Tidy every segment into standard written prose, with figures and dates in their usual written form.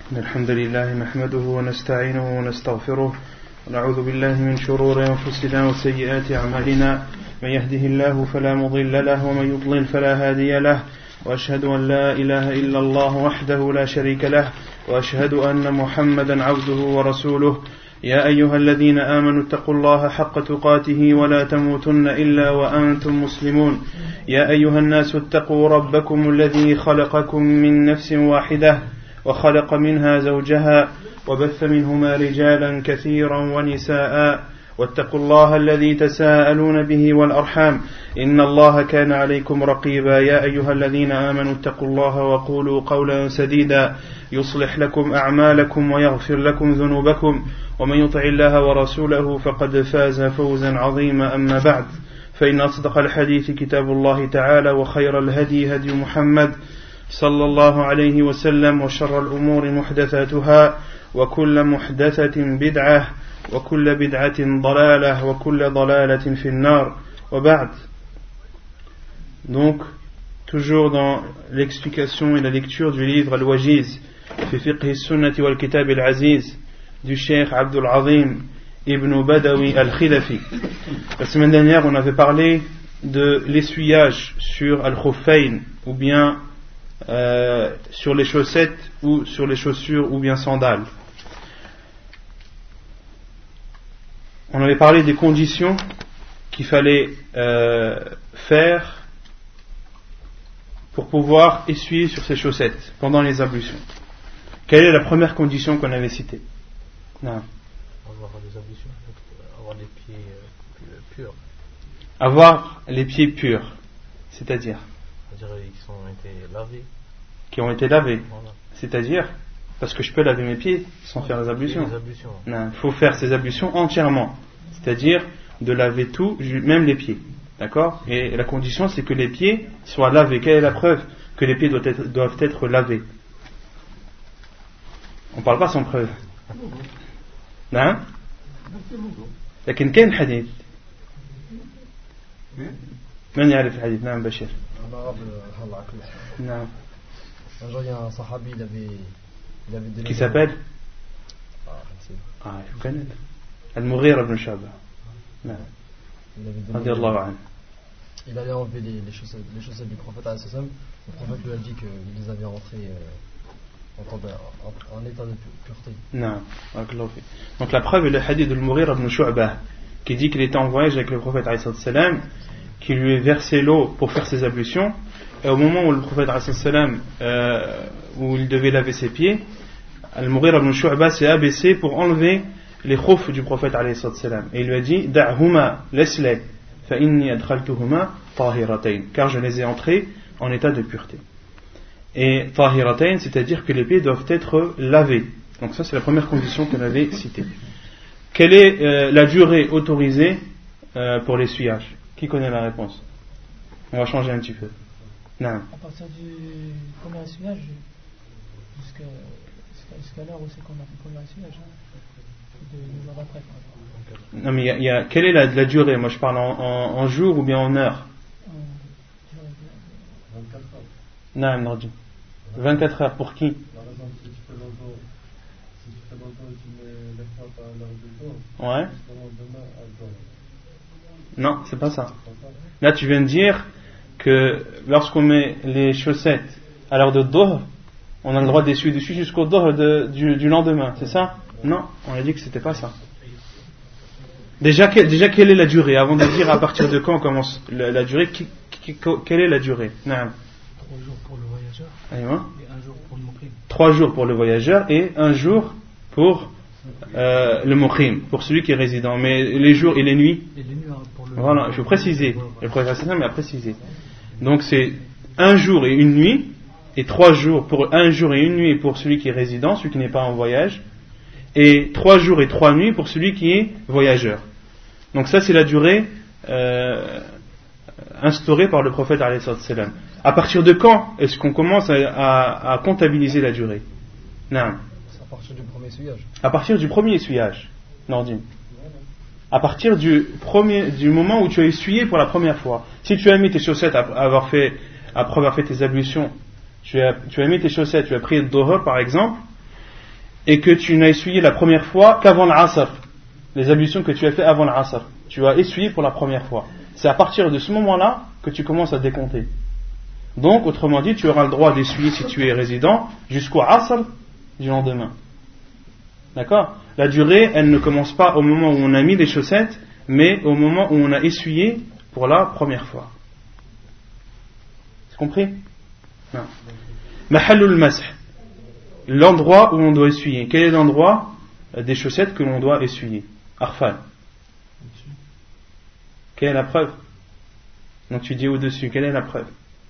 الحمد لله نحمده ونستعينه ونستغفره ونعوذ بالله من شرور أنفسنا وسيئات أعمالنا من يهده الله فلا مضل له ومن يضلل فلا هادي له وأشهد أن لا إله إلا الله وحده لا شريك له وأشهد أن محمدا عبده ورسوله يا أيها الذين آمنوا اتقوا الله حق تقاته ولا تموتن إلا وأنتم مسلمون يا أيها الناس اتقوا ربكم الذي خلقكم من نفس واحدة وخلق منها زوجها وبث منهما رجالا كثيرا ونساء واتقوا الله الذي تساءلون به والأرحام إن الله كان عليكم رقيبا يا أيها الذين آمنوا اتقوا الله وقولوا قولا سديدا يصلح لكم أعمالكم ويغفر لكم ذنوبكم ومن يطع الله ورسوله فقد فاز فوزا عظيما أما بعد فإن أصدق الحديث كتاب الله تعالى وخير الهدي هدي محمد صلى الله عليه وسلم وشر الأمور محدثاتها وكل محدثة بدعة وكل بدعة ضلالة وكل ضلالة في النار وبعد. Donc, toujours dans l'explication et la lecture du livre Al-Wajiz fi fiqh sunnati wal kitab al-aziz du Cheikh Abdul Azim Ibn Badawi al-Khilafi. La semaine dernière, on avait parlé de l'essuyage sur al-khuffayn, ou bien sur les chaussettes ou sur les chaussures ou bien sandales. On avait parlé des conditions qu'il fallait faire pour pouvoir essuyer sur ses chaussettes pendant les ablutions. Quelle est la première condition qu'on avait citée? Non. Avoir les ablutions, avoir les pieds purs. Avoir les pieds purs, c'est-à-dire qui ont été lavés. Voilà. C'est-à-dire, parce que je peux laver mes pieds sans faire les ablutions. Non, il faut faire ces ablutions entièrement. C'est-à-dire de laver tout, même les pieds. D'accord? Et la condition, c'est que les pieds soient lavés. Quelle est la preuve que les pieds doivent être lavés? On ne parle pas sans preuve. Non? لكن كاين حديث من يعرف الحديث؟ نعم بشير. Non. Un jour, il y a un sahabi, il avait qui s'appelle je connais Al-Mughira ibn Shu'ba. Non. Radiallahu anhu. Il allait enlever les chaussettes du prophète. Le prophète lui a dit qu'il les avait rentrées en état de pureté. Non. Donc la preuve est le hadith de Al-Mughira ibn Shu'ba qui dit qu'il était en voyage avec le prophète qui lui a versé l'eau pour faire ses ablutions. Et au moment où le prophète où il devait laver ses pieds, Al-Mughira ibn Shu'ba s'est abaissé pour enlever les khoufs du prophète et il lui a dit da'huma laisse-les fa inni adkhaltuhuma tahiratayn, car je les ai entrés en état de pureté. Et tahiratayn, c'est-à-dire que les pieds doivent être lavés. Donc ça, c'est la première condition qu'on avait citée. Quelle est la durée autorisée pour l'essuyage? Qui connaît la réponse? On va changer un petit peu. Non. À partir du premier essuyage jusqu'à l'heure où c'est qu'on a fait le premier essuyage, de 2 heures après. Non, mais quelle est la durée? Moi je parle en jours ou bien en heures? 24 heures. Non, 24 heures pour qui? Ouais. Non, c'est pas ça. Là tu viens de dire que lorsqu'on met les chaussettes à l'heure de Dhuhr, on a le droit d'essuyer dessus jusqu'au Dhuhr du lendemain, c'est ça? Non, on a dit que c'était pas ça. Déjà quelle est la durée? Avant de dire à partir de quand on commence la durée, quelle est la durée? Non. 3 jours pour le voyageur. Aïwa. Et 1 jour pour le muqim. 3 jours pour le voyageur et 1 jour pour le muqim, pour celui qui est résident. Mais les jours et les nuits? Et les nuits pour le... Voilà, il faut préciser. Le prophète a précisé. Donc c'est 1 jour et 1 nuit, et 3 jours pour 1 jour et 1 nuit pour celui qui est résident, celui qui n'est pas en voyage, et 3 jours et 3 nuits pour celui qui est voyageur. Donc ça c'est la durée instaurée par le prophète alayhi salam. À partir de quand est-ce qu'on commence à comptabiliser la durée? Non. C'est à partir du premier essuyage. À partir du premier essuyage, Nordine. À partir du moment où tu as essuyé pour la première fois. Si tu as mis tes chaussettes après avoir fait tes ablutions, tu as mis tes chaussettes, tu as pris le Dhuhr par exemple, et que tu n'as essuyé la première fois qu'avant l'Asr, les ablutions que tu as fait avant l'Asr, tu as essuyé pour la première fois. C'est à partir de ce moment-là que tu commences à décompter. Donc, autrement dit, tu auras le droit d'essuyer si tu es résident jusqu'au Asr du lendemain. D'accord ? La durée, elle ne commence pas au moment où on a mis les chaussettes, mais au moment où on a essuyé pour la première fois. C'est compris ? Non. Mahallul masih, l'endroit où on doit essuyer. Quel est l'endroit des chaussettes que l'on doit essuyer ? Arfan. Quelle est la preuve ? Donc tu dis au-dessus, quelle est la preuve ?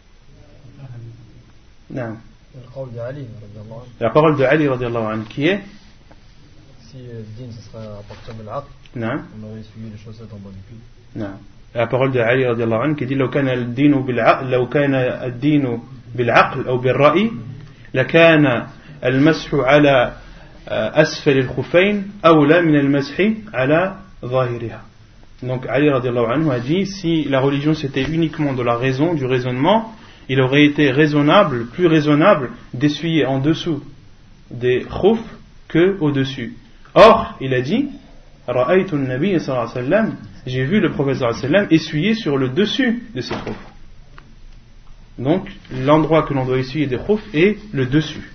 Non. La parole de Ali radiallahu anhu qui est ? Si le din ce serait à partir de l'aql, on aurait essuyé les chaussettes en bas du pied. Non. La parole de Ali radiallahu anhu qui dit لو كان الدين بالعقل أو بالرأي لكان المسح على أسفل الخفين أولى من المسح على ظاهرها. Donc Ali radiallahu anhu a dit, si la religion c'était uniquement de la raison, du raisonnement, il aurait été raisonnable, plus raisonnable d'essuyer en dessous des khouf que au-dessus. Or, il a dit, ra'aytu an-nabiy sallallahu alayhi wa sallam, j'ai vu le prophète sallallahu alayhi wa sallam essuyer sur le dessus de ses khouf. Donc, l'endroit que l'on doit essuyer des khouf est le dessus.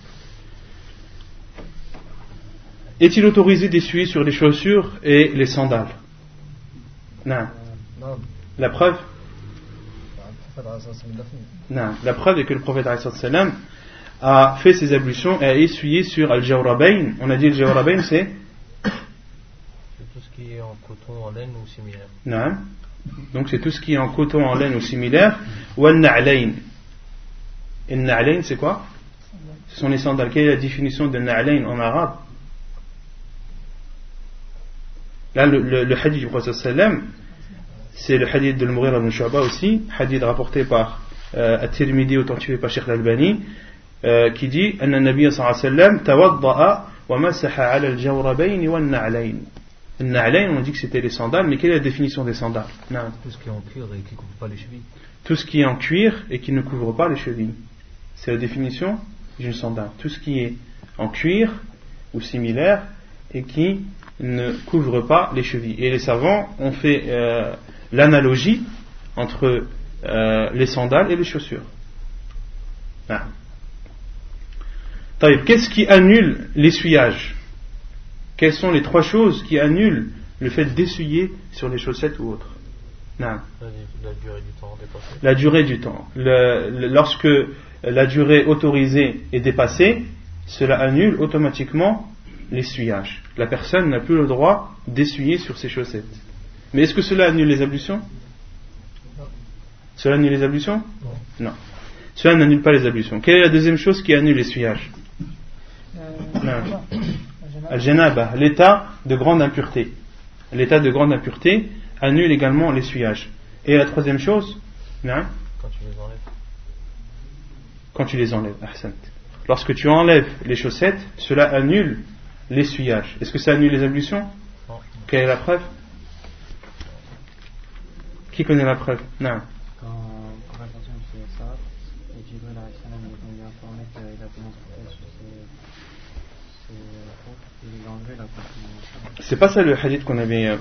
Est-il autorisé d'essuyer sur les chaussures et les sandales ? Non. La preuve ? Non. La preuve est que le prophète a fait ses ablutions et a essuyé sur al-jawrabayn. On a dit al-jawrabayn c'est tout ce qui est en coton, en laine ou similaire. Non. Donc c'est tout ce qui est en coton, en laine ou similaire. Ou al-na'layn. Et al-na'layn c'est quoi ? Ce sont les sandales. Quelle est la définition de na'layn en arabe ? Là, le hadith du prophète sallam, c'est le hadith de Al-Mughira ibn Shu'ba aussi, hadith rapporté par At-Tirmidhi, authentifié par Cheikh Al-Albani, qui dit anna an-nabiy sallallahu alayhi wa sallam tawadda'a wa masaha 'ala al-jawrabayn wa an-na'layn. An-na'layn, on dit que c'était les sandales, mais quelle est la définition des sandales ? Non. Tout ce qui est en cuir et qui ne couvre pas les chevilles. Tout ce qui est en cuir et qui ne couvre pas les chevilles. C'est la définition d'une sandale. Tout ce qui est en cuir ou similaire et qui ne couvre pas les chevilles. Et les savants ont fait l'analogie entre les sandales et les chaussures. Ah. Qu'est-ce qui annule l'essuyage ? Quelles sont les trois choses qui annulent le fait d'essuyer sur les chaussettes ou autres ? Non. La durée du temps dépassée. La durée du temps. Lorsque la durée autorisée est dépassée, cela annule automatiquement l'essuyage. La personne n'a plus le droit d'essuyer sur ses chaussettes. Mais est-ce que cela annule les ablutions ? Non. Cela annule les ablutions ? Non. Cela n'annule pas les ablutions. Quelle est la deuxième chose qui annule l'essuyage ? Al-janaba, l'état de grande impureté. L'état de grande impureté annule également l'essuyage. Et la troisième chose ? Non ? Quand tu les enlèves. Quand tu les enlèves. Ahsant. Lorsque tu enlèves les chaussettes, cela annule l'essuyage. Est-ce que ça annule les ablutions ? Non. Quelle est la preuve ? Qui connaît la preuve ? Non. Quand la personne fait ça, et Jibril lui a informé qu'il a commencé sur ses il a enlevé la partie. C'est pas ça le hadith qu'on avait.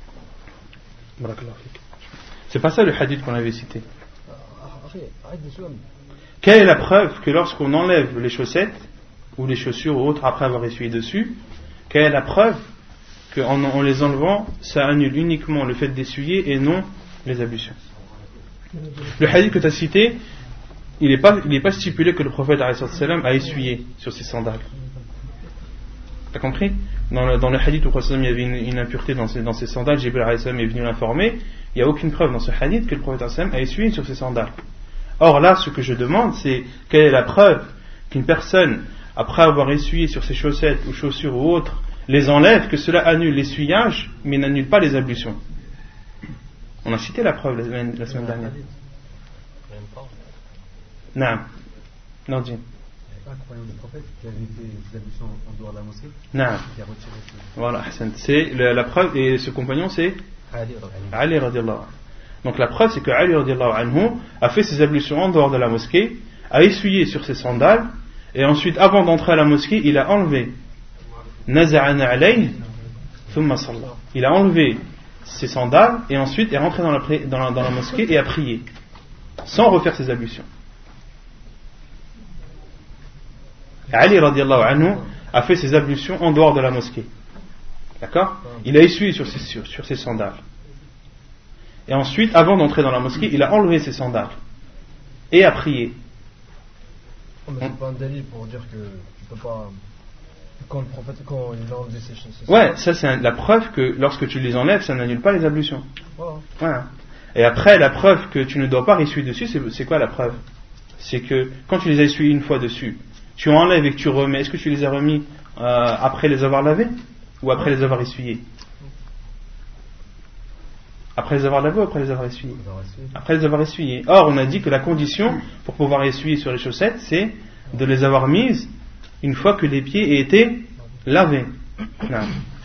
C'est pas ça le hadith qu'on avait cité. Quelle est la preuve que lorsqu'on enlève les chaussettes ou les chaussures ou autres après avoir essuyé dessus, quelle est la preuve qu'en les enlevant, ça annule uniquement le fait d'essuyer et non les ablutions ? Le hadith que tu as cité, il n'est pas stipulé que le prophète a essuyé sur ses sandales. T'as compris ? Dans le hadith où le prophète il y avait une impureté dans ses sandales, Jibril est venu l'informer. Il n'y a aucune preuve dans ce hadith que le prophète a essuyé sur ses sandales. Or là, ce que je demande, c'est quelle est la preuve qu'une personne, après avoir essuyé sur ses chaussettes ou chaussures ou autres, les enlève, que cela annule l'essuyage, mais n'annule pas les ablutions. On a cité la preuve la semaine dernière. Non, dis. Pas un compagnon du prophète qui avait fait des ablutions en dehors de la mosquée. Non. Qui a retiré ses... Voilà, c'est la preuve, et ce compagnon c'est Ali radiallahu anhu. Donc la preuve c'est que Ali radiallahu anhu a fait ses ablutions en dehors de la mosquée, a essuyé sur ses sandales, et ensuite avant d'entrer à la mosquée il a enlevé naza'a na'alayhi thumma salla. Il a enlevé ses sandales et ensuite est rentré dans la mosquée et a prié sans refaire ses ablutions. Ali radiallahu anhu a fait ses ablutions en dehors de la mosquée. D'accord? Il a essuyé sur ses sandales. Et ensuite, avant d'entrer dans la mosquée, il a enlevé ses sandales et a prié. Oh, mais c'est pas un délit pour dire que tu peux pas. Quand le prophète, quand il a enlevé ses sandales. Ouais, ça c'est la preuve que lorsque tu les enlèves, ça n'annule pas les ablutions. Voilà. Voilà. Et après, la preuve que tu ne dois pas ressuyer dessus, c'est quoi la preuve? C'est que quand tu les as essuyés une fois dessus, tu enlèves et que tu remets. Est-ce que tu les as remis après les avoir lavés ou après les avoir essuyés? Après les avoir lavés ou après les avoir essuyés? Après les avoir essuyés. Or, on a dit que la condition pour pouvoir essuyer sur les chaussettes, c'est de les avoir mises une fois que les pieds aient été lavés. Non.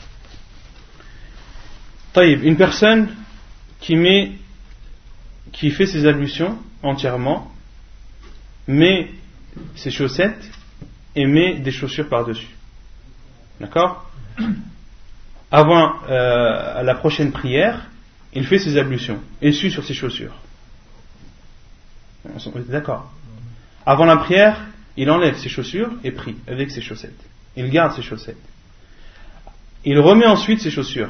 Taïb, une personne qui fait ses ablutions entièrement, met ses chaussettes et met des chaussures par-dessus. D'accord? Avant la prochaine prière, il fait ses ablutions, essuie sur ses chaussures. On est d'accord? Avant la prière, il enlève ses chaussures et prie avec ses chaussettes. Il garde ses chaussettes. Il remet ensuite ses chaussures.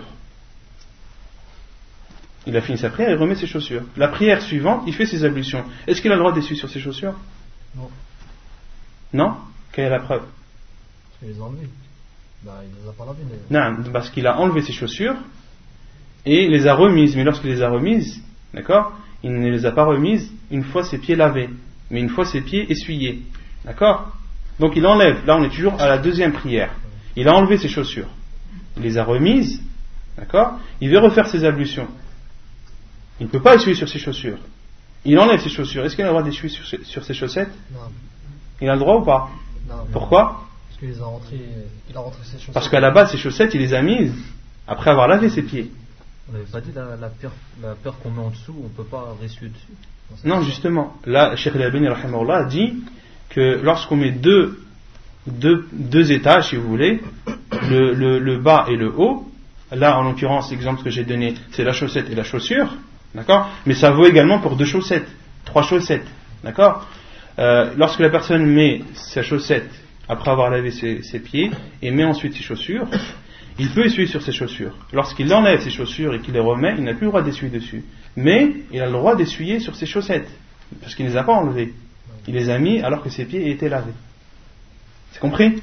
Il a fini sa prière, il remet ses chaussures. La prière suivante, il fait ses ablutions. Est-ce qu'il a le droit d'essuyer sur ses chaussures? Non. Non? Quelle est la preuve? Parce qu'il les a enlevées. Il les a pas lavées. Non, parce qu'il a enlevé ses chaussures et les a remises. Mais lorsqu'il les a remises, d'accord, il ne les a pas remises une fois ses pieds lavés, mais une fois ses pieds essuyés. D'accord? Donc il enlève. Là, on est toujours à la deuxième prière. Il a enlevé ses chaussures. Il les a remises. D'accord? Il veut refaire ses ablutions. Il ne peut pas essuyer sur ses chaussures. Il enlève ses chaussures. Est-ce qu'il a le droit d'essuyer sur ses chaussettes? Non. Il a le droit ou pas? Non. Pourquoi? Parce qu'il a rentré ses chaussettes. Parce qu'à la base, ses chaussettes, il les a mises après avoir lavé ses pieds. On n'avait pas dit la peur qu'on met en dessous, on ne peut pas ressuyer dessus. Non, justement. Là, Cheikh Al-Albani rahimahullah dit que lorsqu'on met deux étages, si vous voulez, le bas et le haut, là, en l'occurrence, l'exemple que j'ai donné, c'est la chaussette et la chaussure, d'accord? Mais ça vaut également pour 2 chaussettes, 3 chaussettes, d'accord? Lorsque la personne met sa chaussette après avoir lavé ses pieds et met ensuite ses chaussures, il peut essuyer sur ses chaussures. Lorsqu'il enlève ses chaussures et qu'il les remet, il n'a plus le droit d'essuyer dessus. Mais il a le droit d'essuyer sur ses chaussettes, parce qu'il ne les a pas enlevées. Il les a mis alors que ses pieds étaient lavés. C'est compris?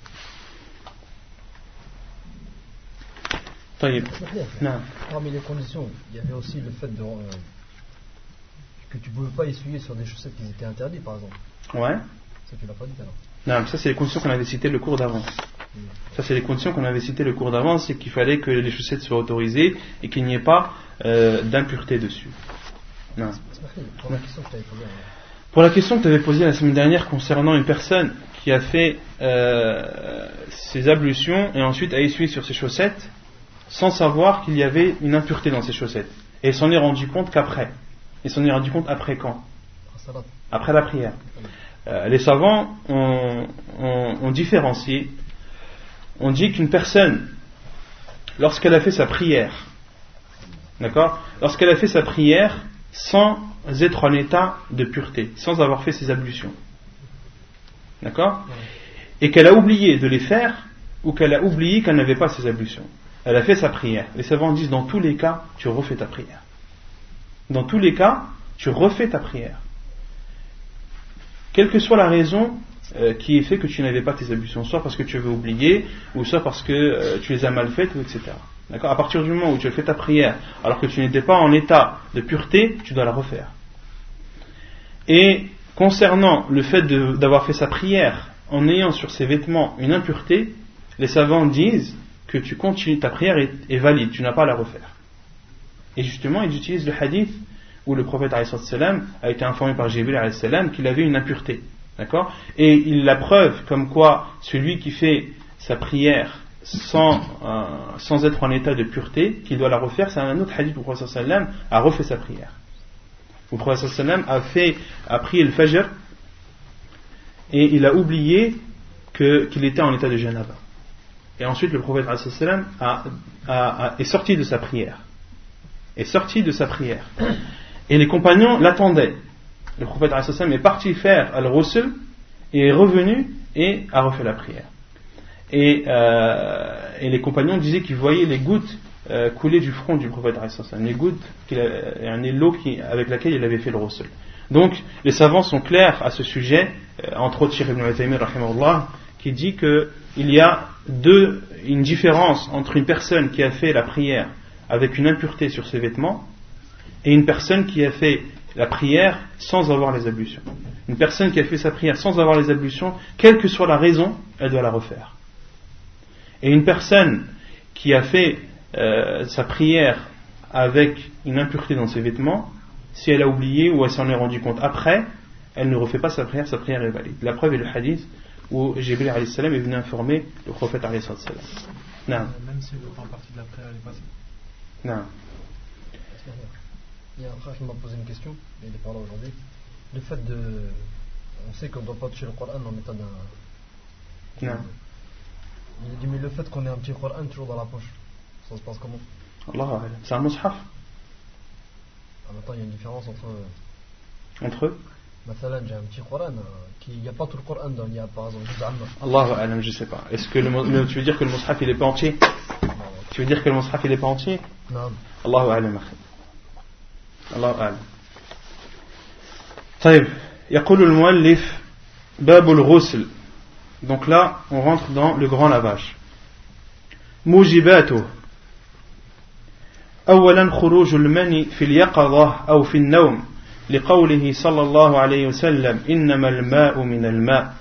Parmi les conditions, il y avait aussi le fait que tu ne pouvais pas essuyer sur des chaussettes qui étaient interdites, par exemple. Ouais. Ça, tu l'as pas dit alors. Non, ça c'est les conditions qu'on avait citées le cours d'avant. Ça c'est les conditions qu'on avait citées le cours d'avant, c'est qu'il fallait que les chaussettes soient autorisées et qu'il n'y ait pas d'impureté dessus. Non. Pour la question que tu avais posée la semaine dernière concernant une personne qui a fait ses ablutions et ensuite a essuyé sur ses chaussettes sans savoir qu'il y avait une impureté dans ses chaussettes. Et il s'en est rendu compte qu'après. Il s'en est rendu compte après quand? Après la prière. Les savants ont différencié. On dit qu'une personne, lorsqu'elle a fait sa prière, d'accord, lorsqu'elle a fait sa prière sans être en état de pureté, sans avoir fait ses ablutions, d'accord, et qu'elle a oublié de les faire, ou qu'elle a oublié qu'elle n'avait pas ses ablutions, elle a fait sa prière. Les savants disent dans tous les cas, tu refais ta prière. Dans tous les cas, tu refais ta prière. Quelle que soit la raison qui est fait que tu n'avais pas tes ablutions, soit parce que tu avais oublié, ou soit parce que tu les as mal faites, etc. D'accord? À partir du moment où tu as fait ta prière, alors que tu n'étais pas en état de pureté, tu dois la refaire. Et concernant le fait d'avoir fait sa prière en ayant sur ses vêtements une impureté, les savants disent que tu continues, ta prière est valide, tu n'as pas à la refaire. Et justement, ils utilisent le hadith où le prophète a été informé par Jibril qu'il avait une impureté. D'accord? Et il la preuve comme quoi celui qui fait sa prière sans être en état de pureté, qu'il doit la refaire, c'est un autre hadith où le prophète a refait sa prière. Le prophète a prié le fajr et il a oublié qu'il était en état de janaba. Et ensuite le prophète est sorti de sa prière. Et les compagnons l'attendaient. Le prophète est parti faire al-ghusl et est revenu et a refait la prière. Et les compagnons disaient qu'ils voyaient les gouttes couler du front du prophète, les gouttes, l'eau avec laquelle il avait fait le ghusl. Donc les savants sont clairs à ce sujet, entre autres Cheikh Ibn Uthaymin rahimahullah, qui dit qu'il y a une différence entre une personne qui a fait la prière avec une impureté sur ses vêtements et une personne qui a fait la prière sans avoir les ablutions. Une personne qui a fait sa prière sans avoir les ablutions, quelle que soit la raison, elle doit la refaire. Et une personne qui a fait sa prière avec une impureté dans ses vêtements, si elle a oublié ou elle s'en est rendu compte après, elle ne refait pas sa prière est valide. La preuve est le hadith où Jibril alayhi salam est venu informer le prophète alayhi salam. Même si le temps partie de la prière est passée. Non. Il y a un frère qui m'a posé une question, il est par là aujourd'hui. Le fait de. On sait qu'on ne doit pas toucher le Coran en état d'un. Non. Il a dit, mais le fait qu'on ait un petit Coran toujours dans la poche, ça se passe comment? Allah, c'est un mushaf. En même temps, il y a une différence entre eux. Mathalan, j'ai un petit Coran, il n'y a pas tout le Coran dans, il y a par exemple juste Amma. Allahu a'lam, je sais pas. Est-ce que tu veux dire que le mushaf il est pas entier? Tu veux dire que le mushaf il est pas entier? Non. Allahu a'lam. Allahu a'lam. طيب يقول المؤلف باب الغسل. Donc là, on rentre dans le grand lavage. موجباته. أولا خروج المني في اليقظة أو في النوم لقوله صلى الله عليه وسلم إنما الماء من الماء.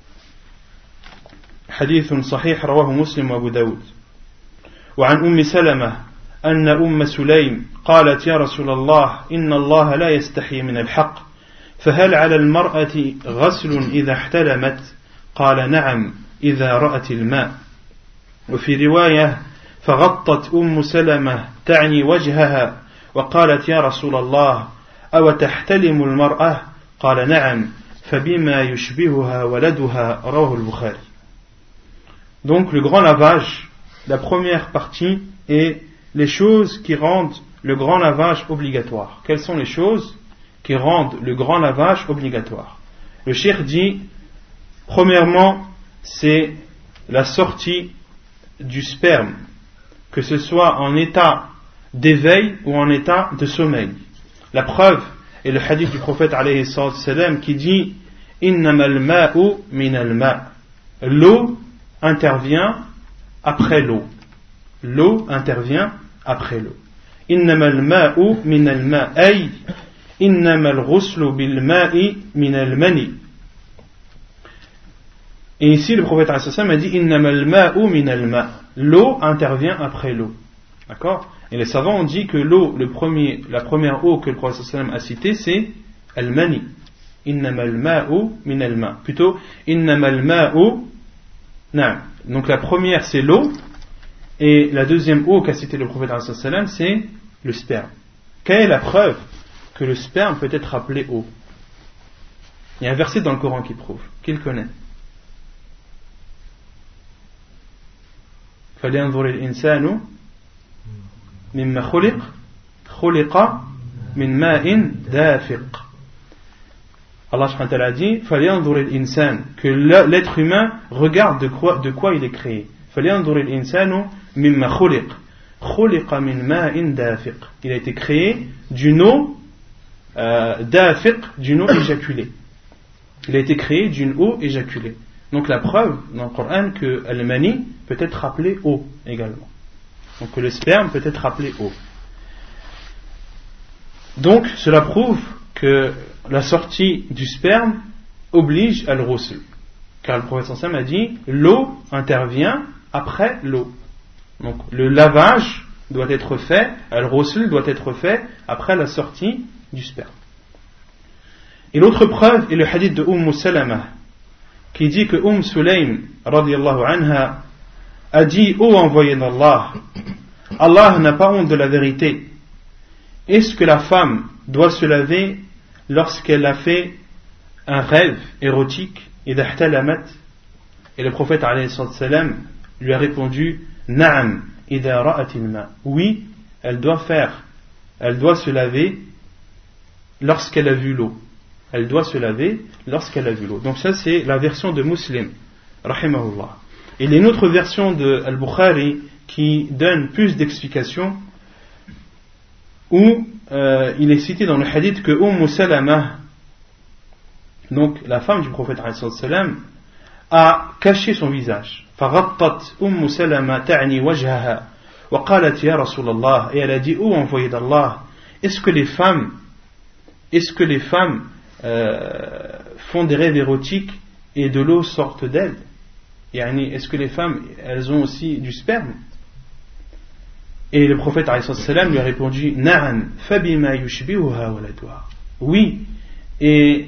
حديث صحيح رواه مسلم وأبو داود. وعن أم سلمة أن أم سليم قالت يا رسول الله إن الله لا يستحي من الحق فهل على المرأة غسل إذا احتلمت؟ قال نعم إذا رأت الماء. وفي رواية فغطت أم سلمة تعني وجهها وقالت يا رسول الله أو تحتلم المرأة؟ قال نعم فبما يشبهها ولدها رواه البخاري. Donc le grand lavage, la première partie est les choses qui rendent le grand lavage obligatoire. Quelles sont les choses qui rendent le grand lavage obligatoire? Le cheikh dit, premièrement, c'est la sortie du sperme, que ce soit en état d'éveil ou en état de sommeil. La preuve est le hadith du prophète alayhi salam qui dit innamal ma'u minal ma'. L'eau intervient après l'eau. L'eau intervient après l'eau. Innamal ma'u minal ma' ay innamal ghuslu bil ma'i minal mani. Et ici le prophète alayhi salam a dit innamal ma'u minal ma'. L'eau intervient après l'eau. D'accord? Et les savants ont dit que l'eau, la première eau que le prophète sallam a citée, c'est al-mani. Innamal ma'u min al-ma. Plutôt, innamal ma'u. Non. Donc la première c'est l'eau, et la deuxième eau qu'a cité le prophète sallam, c'est le sperme. Quelle est la preuve que le sperme peut être appelé eau? Il y a un verset dans le Coran qui prouve. Qui le connaît? فلينظر الإنسان مما خلق من ماء دافق. Allah subhanahu wa ta'ala dit فلينظر الإنسان, que l'être humain regarde de quoi il est créé. فلينظر الإنسان مما خلق من ماء دافق. Il a été créé d'une eau dafiq, d'une eau éjaculée. Il a été créé d'une eau éjaculée. Donc la preuve dans le Coran que al-mani peut être appelé eau également. Donc que le sperme peut être appelé eau. Donc cela prouve que la sortie du sperme oblige à le ghusl. Car le prophète sallam a dit l'eau intervient après l'eau. Donc le lavage doit être fait, le ghusl doit être fait après la sortie du sperme. Et l'autre preuve est le hadith de Salama qui dit que Sulaym radiyallahu anha a dit ô envoyé d'Allah, Allah n'a pas honte de la vérité. Est-ce que la femme doit se laver lorsqu'elle a fait un rêve érotique? Et le prophète alayhi salam lui a répondu Na'am, idha ra'atil ma. Oui, elle doit se laver lorsqu'elle a vu l'eau. Elle doit se laver lorsqu'elle a vu l'eau. Donc ça c'est la version de Muslim, rahimahullah. Et il y a une autre version de Al-Bukhari qui donne plus d'explications, où il est cité dans le hadith que Salama, donc la femme du prophète ﷺ, a caché son visage. فغطت سلمة تعني وجهها وقالت يا رسول الله, et elle a dit, ô envoyé d'Allah, est-ce que les femmes font des rêves érotiques et de l'eau sortent d'elles? Est-ce que les femmes, elles ont aussi du sperme? Et le prophète ﷺ lui a répondu Na'an, fabima yushbihuha waladuha. Oui, et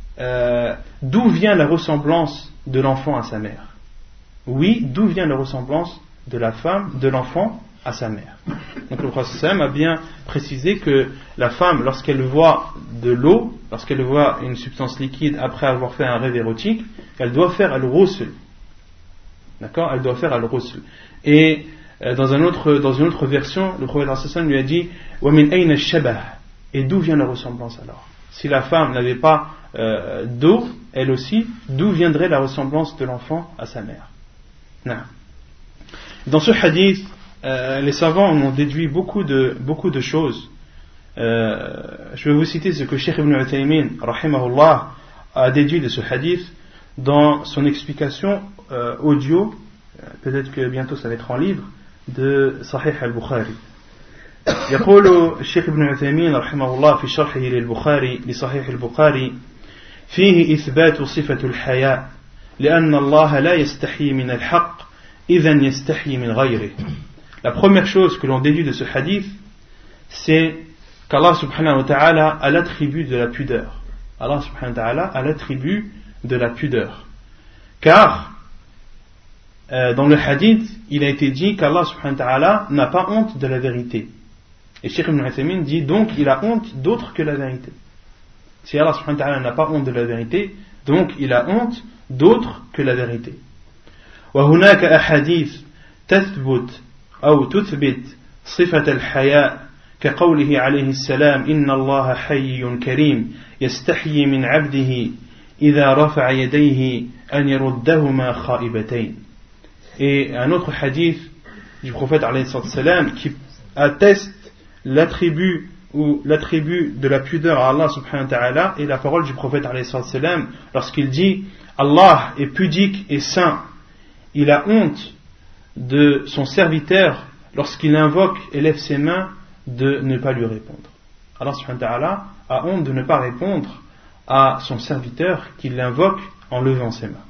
d'où vient la ressemblance de l'enfant à sa mère? Oui, d'où vient la ressemblance de l'enfant à sa mère? Donc le prophète ﷺ a bien précisé que la femme, lorsqu'elle voit de l'eau, lorsqu'elle voit une substance liquide après avoir fait un rêve érotique, elle doit faire al-ghusl. D'accord? Elle doit faire al-ghusl. Et dans une autre version, le prophète ﷺ lui a dit wa min ayna ash-shabah, et d'où vient la ressemblance alors? Si la femme n'avait pas d'eau, elle aussi, d'où viendrait la ressemblance de l'enfant à sa mère? Non. Dans ce hadith, les savants ont déduit beaucoup de choses. Je vais vous citer ce que Cheikh Ibn Uthaymin rahimahullah a déduit de ce hadith dans son explication audio, peut-être que bientôt ça va être en livre, de Sahih al-Bukhari. يقول الشيخ ابن عثيمين رحمه الله في شرحه لصحيح البخاري فيه إثبات صفة الحياء لأن الله لا يستحي من الحق إذن يستحي من غيره. La première chose que l'on déduit de ce hadith, c'est qu'Allah subhanahu wa ta'ala a l'attribut de la pudeur. Allah subhanahu wa ta'ala a l'attribut de la pudeur. Car dans le hadith, il a été dit qu'Allah subhanahu wa ta'ala n'a pas honte de la vérité. Et Cheikh Ibn Uthaymin dit donc il a honte d'autre que la vérité. Si Allah subhanahu wa ta'ala n'a pas honte de la vérité, donc il a honte d'autre que la vérité. وهناك أحاديث تثبت أو تثبت صفة الحياء كقوله عليه السلام إن الله حي كريم يستحيي من عبده إذا رفع يديه أن يردهما خائبتين. Et un autre hadith du prophète alayhi salam qui atteste l'attribut de la pudeur à Allah subhanahu wa ta'ala et la parole du prophète alayhi salam lorsqu'il dit Allah est pudique et saint, il a honte de son serviteur lorsqu'il invoque et lève ses mains de ne pas lui répondre. Allah subhanahu wa ta'ala a honte de ne pas répondre à son serviteur qui l'invoque en levant ses mains.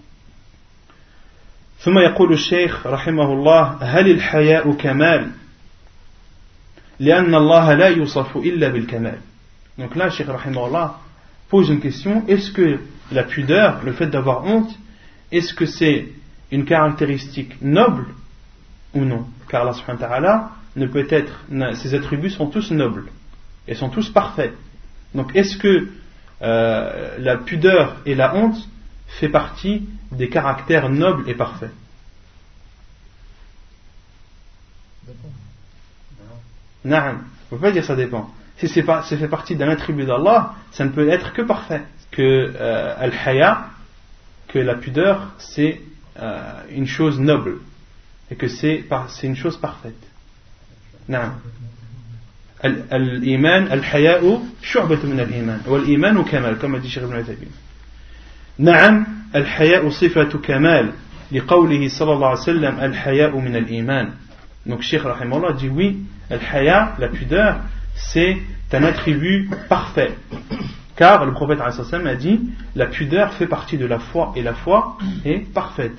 ثم يقول الشيخ رحمه الله هل الحياء كمال لأن الله لا يوصف إلا بالكمال. Donc là, Cheikh rahimahullah pose une question, est-ce que la pudeur, le fait d'avoir honte, est-ce que c'est une caractéristique noble ou non? Car Allah subhanahu wa ta'ala ne peut être, ses attributs sont tous nobles et sont tous parfaits. Donc est-ce que la pudeur et la honte fait partie des caractères nobles et parfaits? Na'am, on ne peut pas dire ça dépend. Si ça fait partie d'un attribut d'Allah, ça ne peut être que parfait. Que al-haya, que la pudeur, c'est une chose noble et que c'est une chose parfaite. Na'am. Al-iman, al-haya'u shu'batun min al-iman wal-imanu kamal, comme a dit Cheikh Ibn Uthaymin. Na'am, al-haya'u sifatu kamal liqawlihi sallallahu alayhi wa sallam al-haya'u min al-iman. Donc Cheikh rahimahullah dit oui, al-haya, la pudeur, c'est un attribut parfait. Car le prophète a dit la pudeur fait partie de la foi et la foi est parfaite.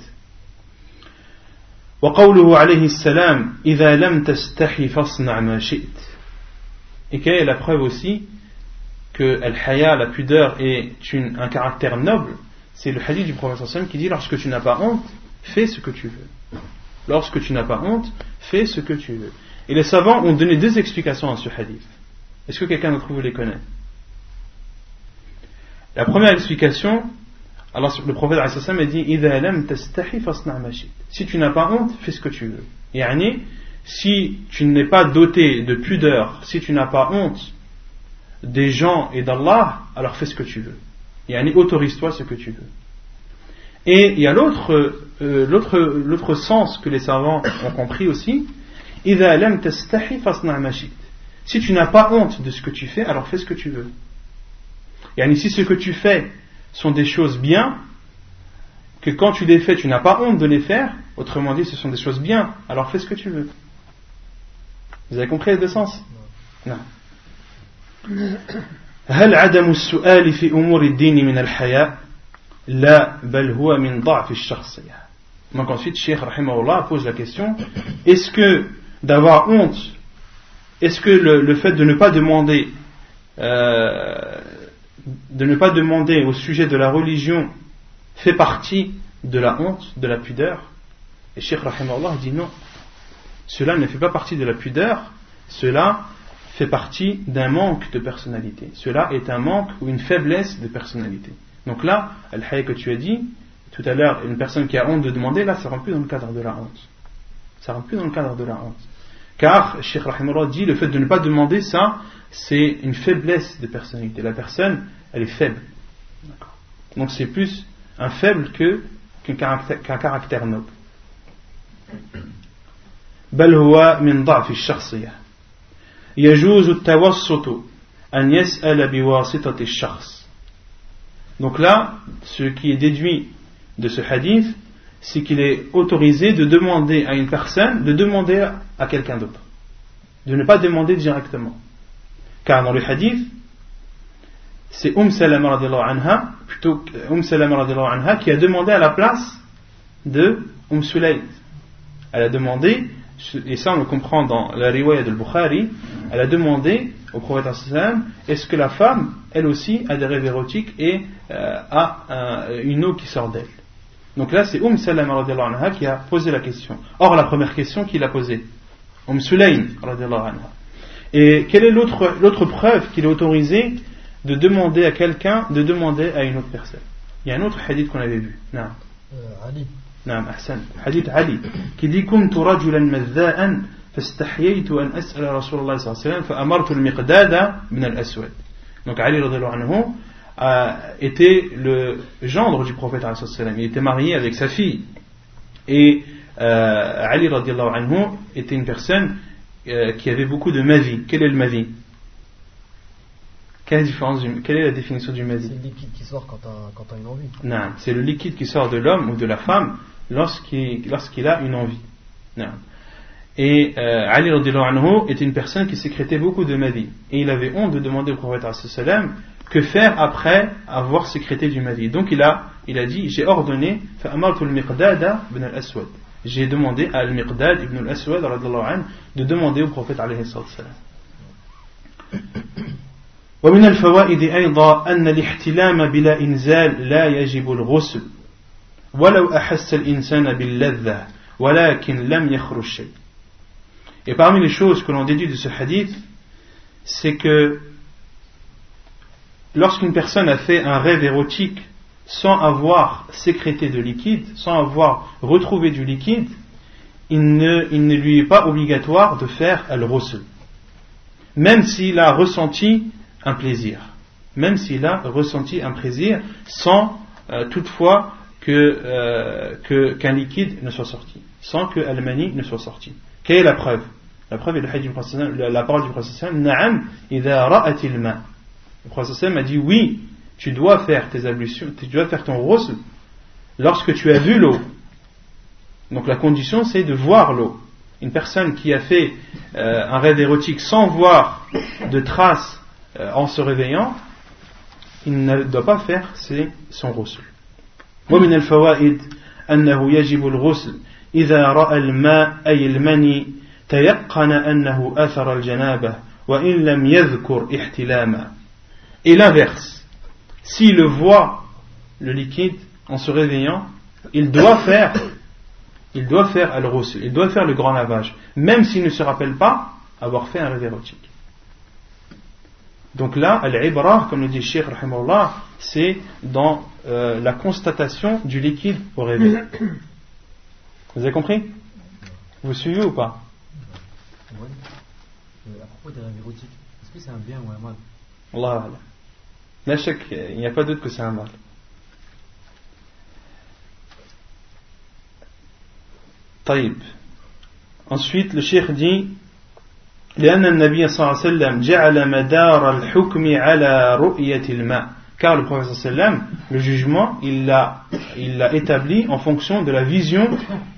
وقوله عليه السلام إذا لم تستحي فاصنع ما شئت. Et quelle est la preuve aussi que al-haya, la pudeur, est un caractère noble? C'est le hadith du prophète qui dit lorsque tu n'as pas honte, fais ce que tu veux. Lorsque tu n'as pas honte, fais ce que tu veux. Et les savants ont donné deux explications à ce hadith. Est-ce que quelqu'un d'entre vous les connaît? La première explication, Alors le prophète a dit إِذَا لَمْ تَسْتَحِ فَاصْنَعْ مَا شِئْتَ. Si tu n'as pas honte, fais ce que tu veux. Yani, si tu n'es pas doté de pudeur, si tu n'as pas honte des gens et d'Allah, alors fais ce que tu veux. Yani, autorise-toi ce que tu veux. Et il y a l'autre sens que les savants ont compris aussi. إِذَا لَمْ تَسْتَحِ فَاصْنَعْ مَا شِئْتَ. Si tu n'as pas honte de ce que tu fais, alors fais ce que tu veux. Yani, si ce que tu fais sont des choses bien, que quand tu les fais, tu n'as pas honte de les faire, autrement dit, ce sont des choses bien, alors fais ce que tu veux. Vous avez compris les deux sens? Non. هل عدم السؤال في أمور الدين من الحياء؟ لا بل هو من ضعف الشخصية. Donc ensuite, Cheikh Rahimahullah pose la question, est-ce que d'avoir honte, est-ce que le fait de ne pas demander au sujet de la religion fait partie de la honte, de la pudeur? Et Cheikh Rahimahullah dit non, cela ne fait pas partie de la pudeur, cela fait partie d'un manque de personnalité, cela est un manque ou une faiblesse de personnalité. Donc là, al-haya que tu as dit tout à l'heure, une personne qui a honte de demander, là ça rentre plus dans le cadre de la honte, ça rentre plus dans le cadre de la honte, car Cheikh Rahimahullah dit le fait de ne pas demander ça, c'est une faiblesse de personnalité, la personne elle est faible. D'accord. Donc c'est plus un faible qu'un caractère noble. بل هو من ضعف الشخصية يجوز التوسط أن يسأل بواسطة الشخص. Donc là, ce qui est déduit de ce hadith, c'est qu'il est autorisé de demander à une personne, de demander à quelqu'un d'autre, de ne pas demander directement. Car dans le hadith, c'est Salama radiallahu anha, plutôt Salama radiallahu anha, qui a demandé à la place de Sulayd. Elle a demandé, et ça on le comprend dans la riwaya de Bukhari, elle a demandé au prophète sallam, est-ce que la femme, elle aussi, a des rêves érotiques et a une eau qui sort d'elle. Donc là c'est Salama radiallahu anha qui a posé la question. Or la première question qu'il a posée, Sulaym radiallahu anha. Et quelle est l'autre preuve qu'il est autorisé de demander à quelqu'un, de demander à une autre personne? Il y a un autre hadith qu'on avait vu. Non. Ali. Non, Ahsan. Hadith Ali qui dit كنت رجلا مذاء فاستحييت أن أسأل رسول الله صلى الله عليه وسلم فأمرت المقداد من الأسود. Donc Ali radhiyallahu anhu était le gendre du prophète sallallahu alayhi wa sallam. Il était marié avec sa fille. Et Ali radhiyallahu anhu était une personne qui avait beaucoup de mavi. Quel est le mavi? Quelle est la définition du mavi? C'est le liquide qui sort quand tu as une envie. Non, c'est le liquide qui sort de l'homme ou de la femme lorsqu'il a une envie. Non. Et Ali radhiyallahu anhu était une personne qui sécrétait beaucoup de mavi. Et il avait honte de demander au prophète sallallahu alayhi wa sallam que faire après avoir sécrété du mavi. Donc il a dit, j'ai ordonné فَأَمَرْتُ الْمِقْدَادَ بْنَ الْأَسْوَدِ. J'ai demandé à Al-Miqdad ibn al-Aswad radhiyallahu anhu de demander au prophète alayhi salam. ومن الفوائد أيضا أن الاحتلام بلا إنزال لا يجب الغسل ولو أحس الإنسان باللذة ولكن لم يخرج شيء. Et parmi les choses que l'on déduit de ce hadith, c'est que lorsqu'une personne a fait un rêve érotique sans avoir sécrété de liquide, sans avoir retrouvé du liquide, il ne lui est pas obligatoire de faire al-ghusl, même s'il a ressenti un plaisir, sans toutefois qu'un liquide ne soit sorti, sans que al-mani ne soit sorti. Quelle est la preuve? La preuve est la parole du prophète Na'am idha ra'atil ma. Le prophète a dit oui, tu dois faire tes ablutions, tu dois faire ton ghusl lorsque tu as vu l'eau. Donc la condition c'est de voir l'eau. Une personne qui a fait un rêve érotique sans voir de traces en se réveillant, il ne doit pas faire son ghusl. ومن الفوائد أنه يجب الغسل إذا رأى الماء أي المني تيقن أنه أثر الجنابة وإن لم يذكر احتلاما. Et l'inverse, s'il voit le liquide en se réveillant, il doit faire al-ghusl, il doit faire le grand lavage, même s'il ne se rappelle pas avoir fait un rêve érotique. Donc là, al-ibra, comme le dit le Cheikh rahimahullah, c'est dans la constatation du liquide au réveil. Vous avez compris? Vous suivez ou pas? Ouais. À propos des rêves érotiques, est-ce que c'est un bien ou un mal? Allah, il n'y a pas doute que c'est un mal. طيب. Ensuite, le Cheikh dit لأن النبي صلى الله عليه وسلم جعل مدار الحكم على رؤية الماء. Car le prophète صلى الله عليه وسلم, le jugement, il l'a établi en fonction de la vision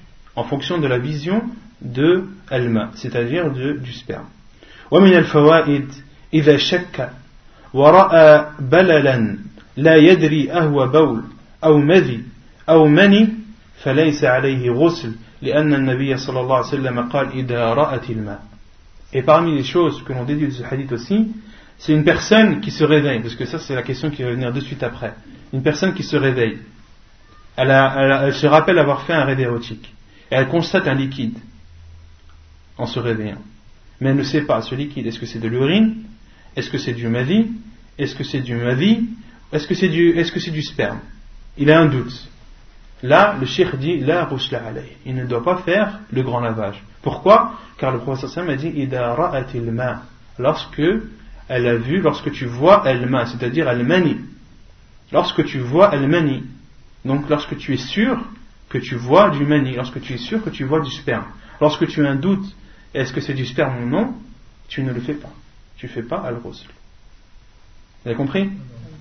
de al-ma, c'est-à-dire du sperme. ومن الفوائد إذا شك ورأى بللا لا يدري أهو بول أو مذي أو مني فليس عليه غسل لأن النبي صلى الله عليه وسلم قال إذا رأت الماء. Et parmi les choses que l'on déduit de ce hadith aussi, c'est une personne qui se réveille, parce que ça c'est la question qui va venir de suite après. Une personne qui se réveille, elle se rappelle avoir fait un rêve érotique, et elle constate un liquide en se réveillant. Mais elle ne sait pas, ce liquide, est-ce que c'est de l'urine, est-ce que c'est du mavi, est-ce que c'est du mavi, est-ce que c'est du sperme. Il a un doute. Là, le cheikh dit, la ghusla alayh. Il ne doit pas faire le grand lavage. Pourquoi? Car le prophète sallallahu alayhi wa sallam a dit, idha ra'atil ma, lorsque tu vois al-ma, c'est-à-dire al-mani. Lorsque tu vois al-mani. Donc, lorsque tu es sûr que tu vois du mani, lorsque tu es sûr que tu vois du sperme. Lorsque tu as un doute, est-ce que c'est du sperme ou non, tu ne le fais pas. Tu ne fais pas al-ghusl. Vous avez compris?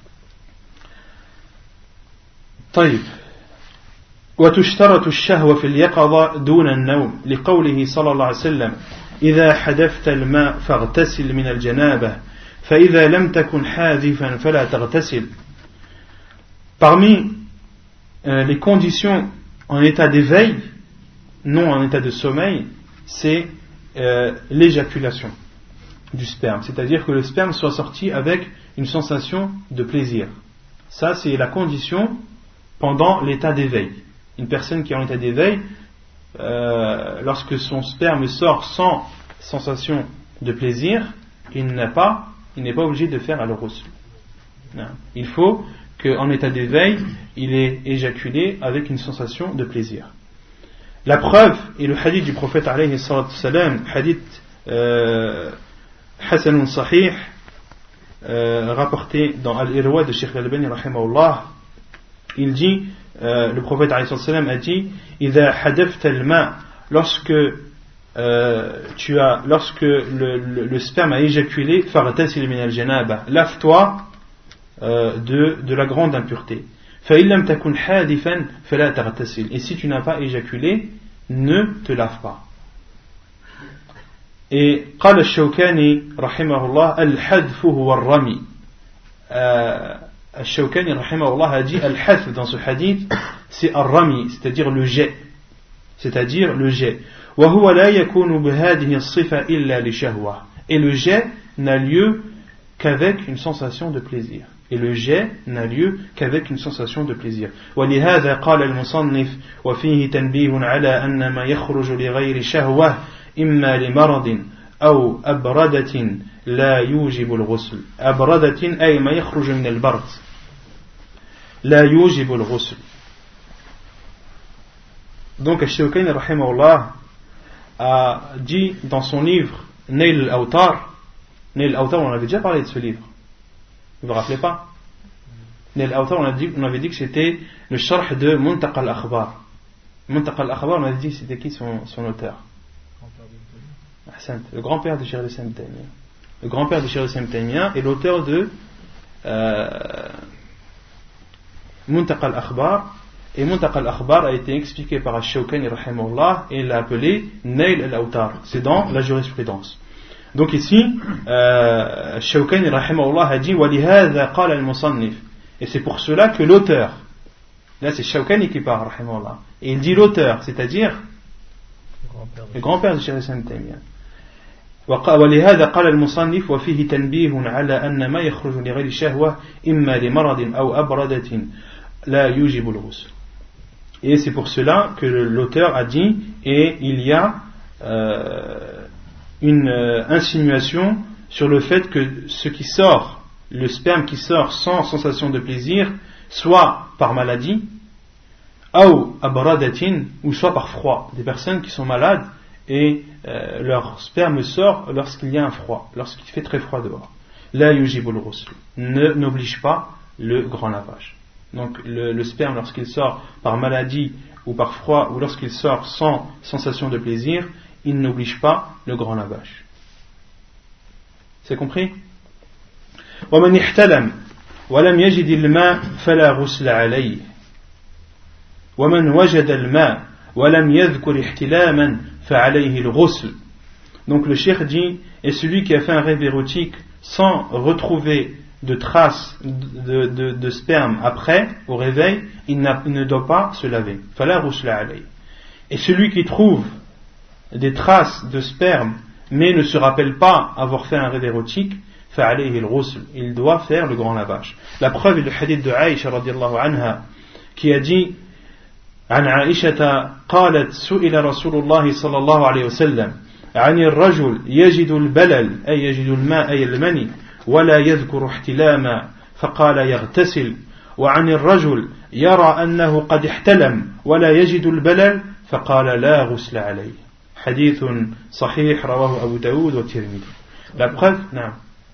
طيب. وتشترط الشهوة في اليقظة دون النوم لقوله صلى الله عليه وسلم إذا حدثت الماء فاغتسل من الجنابة فإذا لم تكن حاذفا فلا تغتسل. Parmi les conditions en état d'éveil, non en état de sommeil, c'est l'éjaculation du sperme, c'est-à-dire que le sperme soit sorti avec une sensation de plaisir. Ça c'est la condition pendant l'état d'éveil. Une personne qui est en état d'éveil, lorsque son sperme sort sans sensation de plaisir, il n'est pas obligé de faire al-ghusl. Il faut qu'en état d'éveil, il ait éjaculé avec une sensation de plaisir. La preuve est le hadith du prophète alayhi salatu salam, hadith Hasanun Sahih, rapporté dans Al-Irwa de Cheikh Al-Albani rahimahullah. Il dit, le prophète alayhi salatu salam a dit, إذا حدثت الماء, lorsque le sperme a éjaculé, فاغتسل من الجنابة, lave-toi de la grande impureté. فإن لم تكن حادثا فلا تغتسل. Et si tu n'as pas éjaculé, ne te lave pas. Et قال الشوكاني رحمه الله الحذف هو الرمي. الشوكاني رحمه الله a dit الحذف dans ce hadith, c'est الرمي, c'est-à-dire le jet. وهو لا يكون بهذه الصفة إلا لشهوة. Et le jet n'a lieu qu'avec une sensation de plaisir. ولهذا قال المصنف وفيه تنبيه على أن ما يخرج لغير شهوة إما لمرض أو أبردة لا يوجب الغسل. أبردة أي ما يخرج من البرد لا يوجب الغسل. Donc Al-Shawkani rahimahullah a dit dans son livre Nail al-Awtar, on avait déjà parlé de ce livre, vous vous rappelez pas? Nail al-Awtar, on avait dit que c'était le sharh de Muntaqa al-Akhbar. Muntaqa al-Akhbar, on avait dit que c'était qui son auteur? Le grand-père de Cheikh al-Islam Ibn Taymiyya. Le grand-père de Cheikh al-Islam Ibn Taymiyya est l'auteur de Muntaqa al-Akhbar. Et Muntaqa al-Akhbar a été expliqué par Al-Shawkani rahimahullah et il l'a appelé Nail al-Awtar. C'est dans la jurisprudence. Donc ici, Al-Shawkani rahimahullah a dit وَلِهَذَا قَالَ الْمُصَنِّفِ. Et c'est pour cela que l'auteur, là c'est Shawkani qui parle rahimahullah, et il dit l'auteur, c'est-à-dire le grand-père de Cheikh al-Islam Ibn Taymiyya. ولهذا قال المصنف وفيه تنبيه على أن ما يخرج لغير شهوة إما لمرض أو أبردة لا يوجب الغسل. Et c'est pour cela que l'auteur a dit, et il y a une insinuation sur le fait que ce qui sort, le sperme qui sort sans sensation de plaisir, soit par maladie, ou soit par froid. Des personnes qui sont malades et leur sperme sort lorsqu'il y a un froid, lorsqu'il fait très froid dehors. La yujibul ghusl, n'oblige pas le grand lavage. Donc le sperme, lorsqu'il sort par maladie ou par froid, ou lorsqu'il sort sans sensation de plaisir, il n'oblige pas le grand lavage. C'est compris? ومن احتلم ولم يجد الماء فلا غسل عليه ومن وجد الماء ولم يذكر احتلاما فعليه الغسل. Donc le cheikh dit, et celui qui a fait un rêve érotique sans retrouver de traces de sperme après, au réveil, il ne doit pas se laver. فلا غسل عليه. Et celui qui trouve des traces de sperme mais ne se rappelle pas avoir fait un rêve érotique, فعليه الغسل, il doit faire le grand lavage. La preuve est le hadith de Aïcha radiallahu anha qui a dit عن عائشة قالت سئل رسول الله صلى الله عليه وسلم عن الرجل يجد البلل أي يجد الماء أي المني ولا يذكر احتلاما فقال يغتسل وعن الرجل يرى أنه قد احتلم ولا يجد البلل فقال لا غسل عليه. حديث صحيح رواه أبو داود والترمذي. La preuve, non.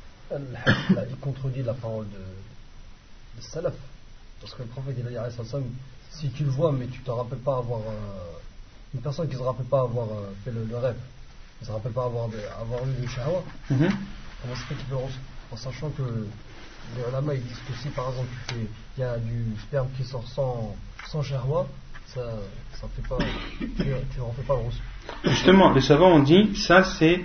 Il contredit la parole de Salaf, parce que le prophète il a dit si tu le vois mais tu te rappelles pas avoir une personne qui se rappelle pas avoir fait le rêve, qui se rappelle pas avoir eu le shahwa, comment ça fait qu'il peut en sachant que les ulama ils disent que si par exemple il y a du sperme qui sort sans shahwa, ça fait pas, tu en fais pas le rousse. Justement, les savants ont dit ça c'est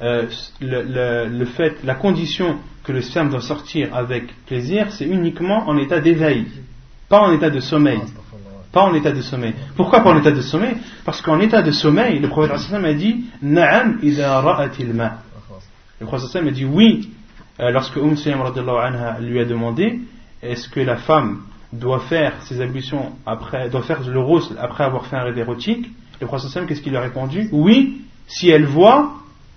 le fait, la condition que le sperme doit sortir avec plaisir, c'est uniquement en état d'éveil, pas en état de sommeil. Pas en état de sommeil. Pourquoi pas en état de sommeil? Parce qu'en état de sommeil, le prophète a dit Na'am idha ra'atil ma. Le prophète a dit oui, lorsque Sulaym radhiyallahu anha lui a demandé est-ce que la femme doit faire ses ablutions après, doit faire le ghusl après avoir fait un rêve érotique, le prophète qu'est-ce qu'il a répondu? Oui, si elle voit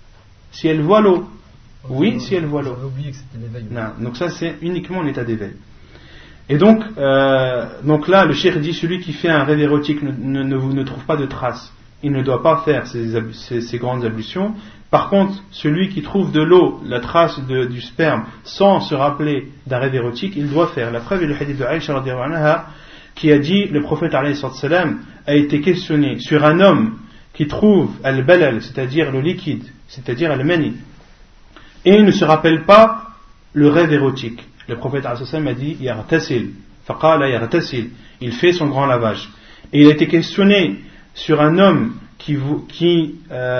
l'eau. Oui, si elle voit l'eau. Non, donc ça c'est uniquement en état d'éveil. Et donc là le cheikh dit celui qui fait un rêve érotique ne trouve pas de traces, il ne doit pas faire ces grandes ablutions. Par contre, celui qui trouve de l'eau, la trace du sperme, sans se rappeler d'un rêve érotique, il doit faire. La preuve est le hadith de Aïcha radhiyallahu anha qui a dit le prophète alayhi salam a été questionné sur un homme qui trouve al-balal, c'est-à-dire le liquide, c'est-à-dire al-mani, et il ne se rappelle pas le rêve érotique. Le prophète alayhi salam a dit yartasil, faqala yartasil, il fait son grand lavage. Et il a été questionné sur un homme qui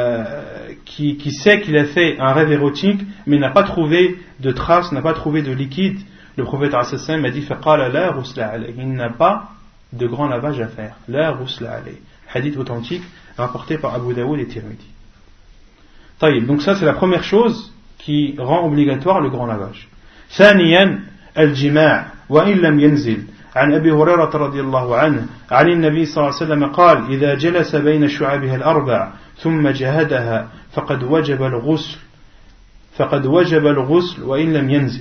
sait qu'il a fait un rêve érotique mais n'a pas trouvé de traces, n'a pas trouvé de liquide. Le prophète alayhi salam a dit faqala la ghusla alayhi, il n'a pas de grand lavage à faire. La ghusla alayhi. Hadith authentique rapporté par Abu Daoud et Tirmidhi. Taïb, donc ça c'est la première chose qui rend obligatoire le grand lavage. ثانيا الجماع وإن لم ينزل. عن أبي هريرة رضي الله عنه عن النبي صلى الله عليه وسلم قال إذا جلس بين شعابها الأربع ثم جهدها فقد وجب الغسل وإن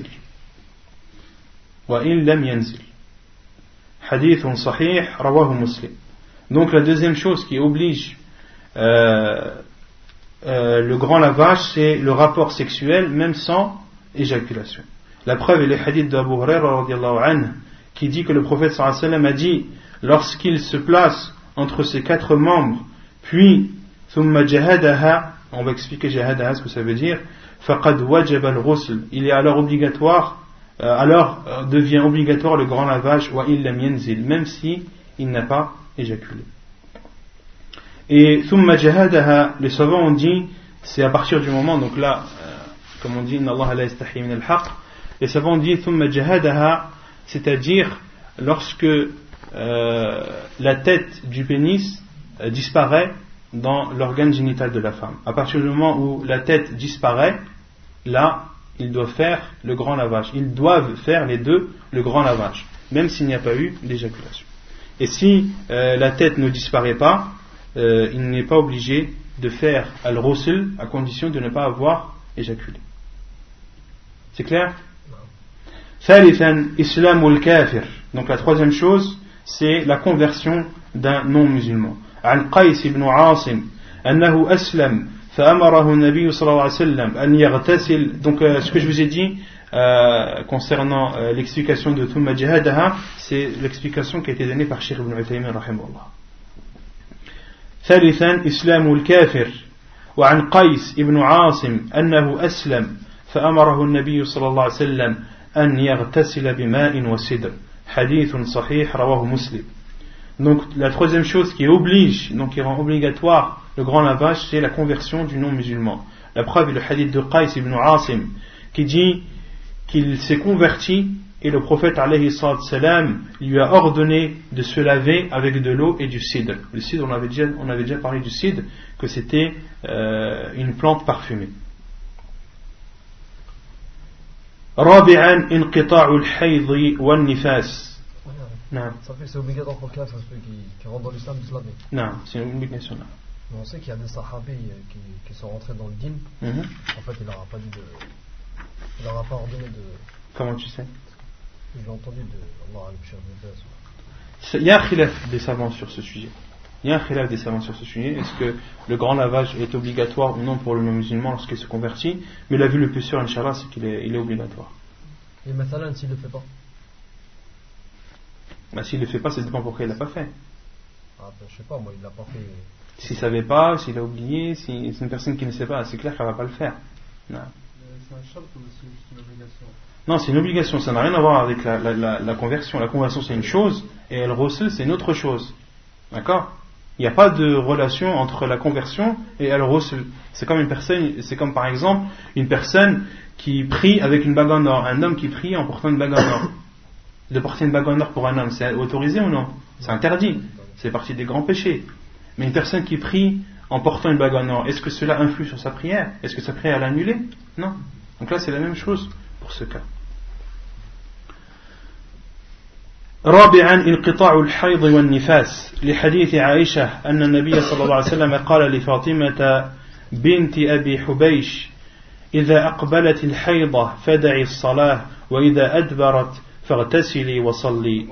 لم ينزل. حديث صحيح رواه مسلم. Donc la deuxième chose qui oblige le grand lavage, c'est le rapport sexuel même sans éjaculation. La preuve est le hadith d'Abu Hurairah radhiyallahu anhu qui dit que le prophète sallallahu alayhi wa sallam a dit lorsqu'il se place entre ses quatre membres puis thumma jahadaha, on va expliquer jahadaha ce que ça veut dire, faqad wajaba al-ghusl, il est alors obligatoire, alors devient obligatoire le grand lavage wa illam yanzil, même si il n'a pas éjaculé. Et thumma jahadaha, les savants ont dit c'est à partir du moment, donc là comme on dit inna Allah la yastahi min al-haqq, les savants ont dit thumma jahadaha, c'est-à-dire lorsque la tête du pénis disparaît dans l'organe génital de la femme. À partir du moment où la tête disparaît, là, ils doivent faire le grand lavage. Ils doivent faire les deux le grand lavage, même s'il n'y a pas eu d'éjaculation. Et si la tête ne disparaît pas, il n'est pas obligé de faire al-ghusl à condition de ne pas avoir éjaculé. C'est clair? ثالثا إسلام الكافر. Donc la troisième chose, c'est la conversion d'un non-musulman. عن قيس بن عاصم أنه أسلم فأمره النبي صلى الله عليه وسلم أن يغتسل. Donc ce que je vous ai dit concernant l'explication de ثم جهادها, c'est l'explication qui a été donnée par Cheikh Ibn Uthaymin رحمه الله. ثالثا إسلام الكافر. وعن قيس بن عاصم أنه أسلم فأمره النبي صلى الله عليه وسلم أن يغتسل بماء وسدر. حديث صحيح رواه مسلم. Donc la troisième chose qui oblige, donc qui rend obligatoire le grand lavage, c'est la conversion du non-musulman. La preuve est le hadith de Qais ibn Asim qui dit qu'il s'est converti et le prophète alayhi salam lui a ordonné de se laver avec de l'eau et du cidre. Le cidre, on avait déjà parlé du cidre, que c'était une plante parfumée. رابعا انقطاع الحيض والنفاس. Ça fait c'est obligatoire pour ceux qui rentrent dans l'islam de se laver. Non, c'est une obligation là. Mais on sait qu'il y a des sahabis qui sont rentrés dans le din. En fait, il leur a pas ordonné de. Comment tu sais? J'ai entendu de Allah Il y a un khilaf des savants sur ce sujet. Est-ce que le grand lavage est obligatoire ou non pour le non-musulman lorsqu'il se convertit? Mais la vue le plus sûr, Inch'Allah, c'est qu'il est obligatoire. Et maintenant, s'il ne le fait pas? S'il ne le fait pas, ça dépend pourquoi il ne l'a pas fait. Je sais pas, moi, il l'a pas fait. S'il ne savait pas, s'il a oublié, si c'est une personne qui ne sait pas, c'est clair qu'elle ne va pas le faire. Non. C'est un shart ou c'est une obligation? Non, c'est une obligation, ça n'a rien à voir avec la conversion. La conversion, c'est une chose, et elle recèle, c'est une autre chose. D'accord? Il n'y a pas de relation entre la conversion et elle recèle. C'est comme par exemple une personne qui prie avec une bague en or, un homme qui prie en portant une bague en or. De porter une bague en or pour un homme, c'est autorisé ou non? C'est interdit. C'est partie des grands péchés. Mais une personne qui prie en portant une bague en or, est-ce que cela influe sur sa prière? Est-ce que sa prière est annulée? Non. Donc là, c'est la même chose pour ce cas. رابعا انقطاع الحيض والنفاس لحديث عائشة أن النبي صلى الله عليه وسلم قال لفاطمة بنت أبي حبيش إذا أقبلت الحيضة فدعي الصلاة وإذا أدبرت فاغتسلي وصلي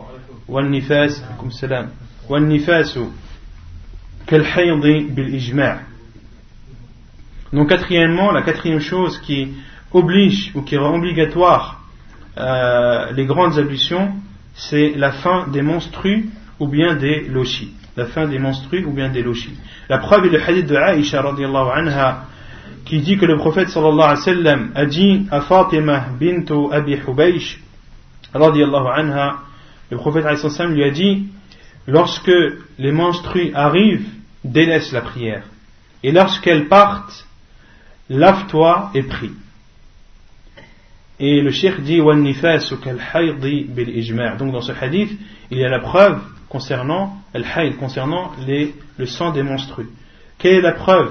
والنفاس كالحيض بالإجماع. Donc quatrièmement, la quatrième chose qui oblige ou qui rend obligatoire les grandes ablutions, c'est la fin des menstrues ou bien des lochis. La preuve est le hadith de Aïcha radiyallahu anha qui dit que le prophète sallallahu alayhi wa sallam a dit à Fatima bint Abi Hubaysh radiyallahu anha, le prophète alayhi wa sallam lui a dit: lorsque les menstrues arrivent, délaisse la prière, et lorsqu'elles partent, lave-toi et prie. Et le cheikh dit وَالنِّفَاسُ كَالْحَيْضِ بِالْإِجْمَاعِ. Donc dans ce hadith, il y a la preuve concernant le sang des menstrues. Quelle est la preuve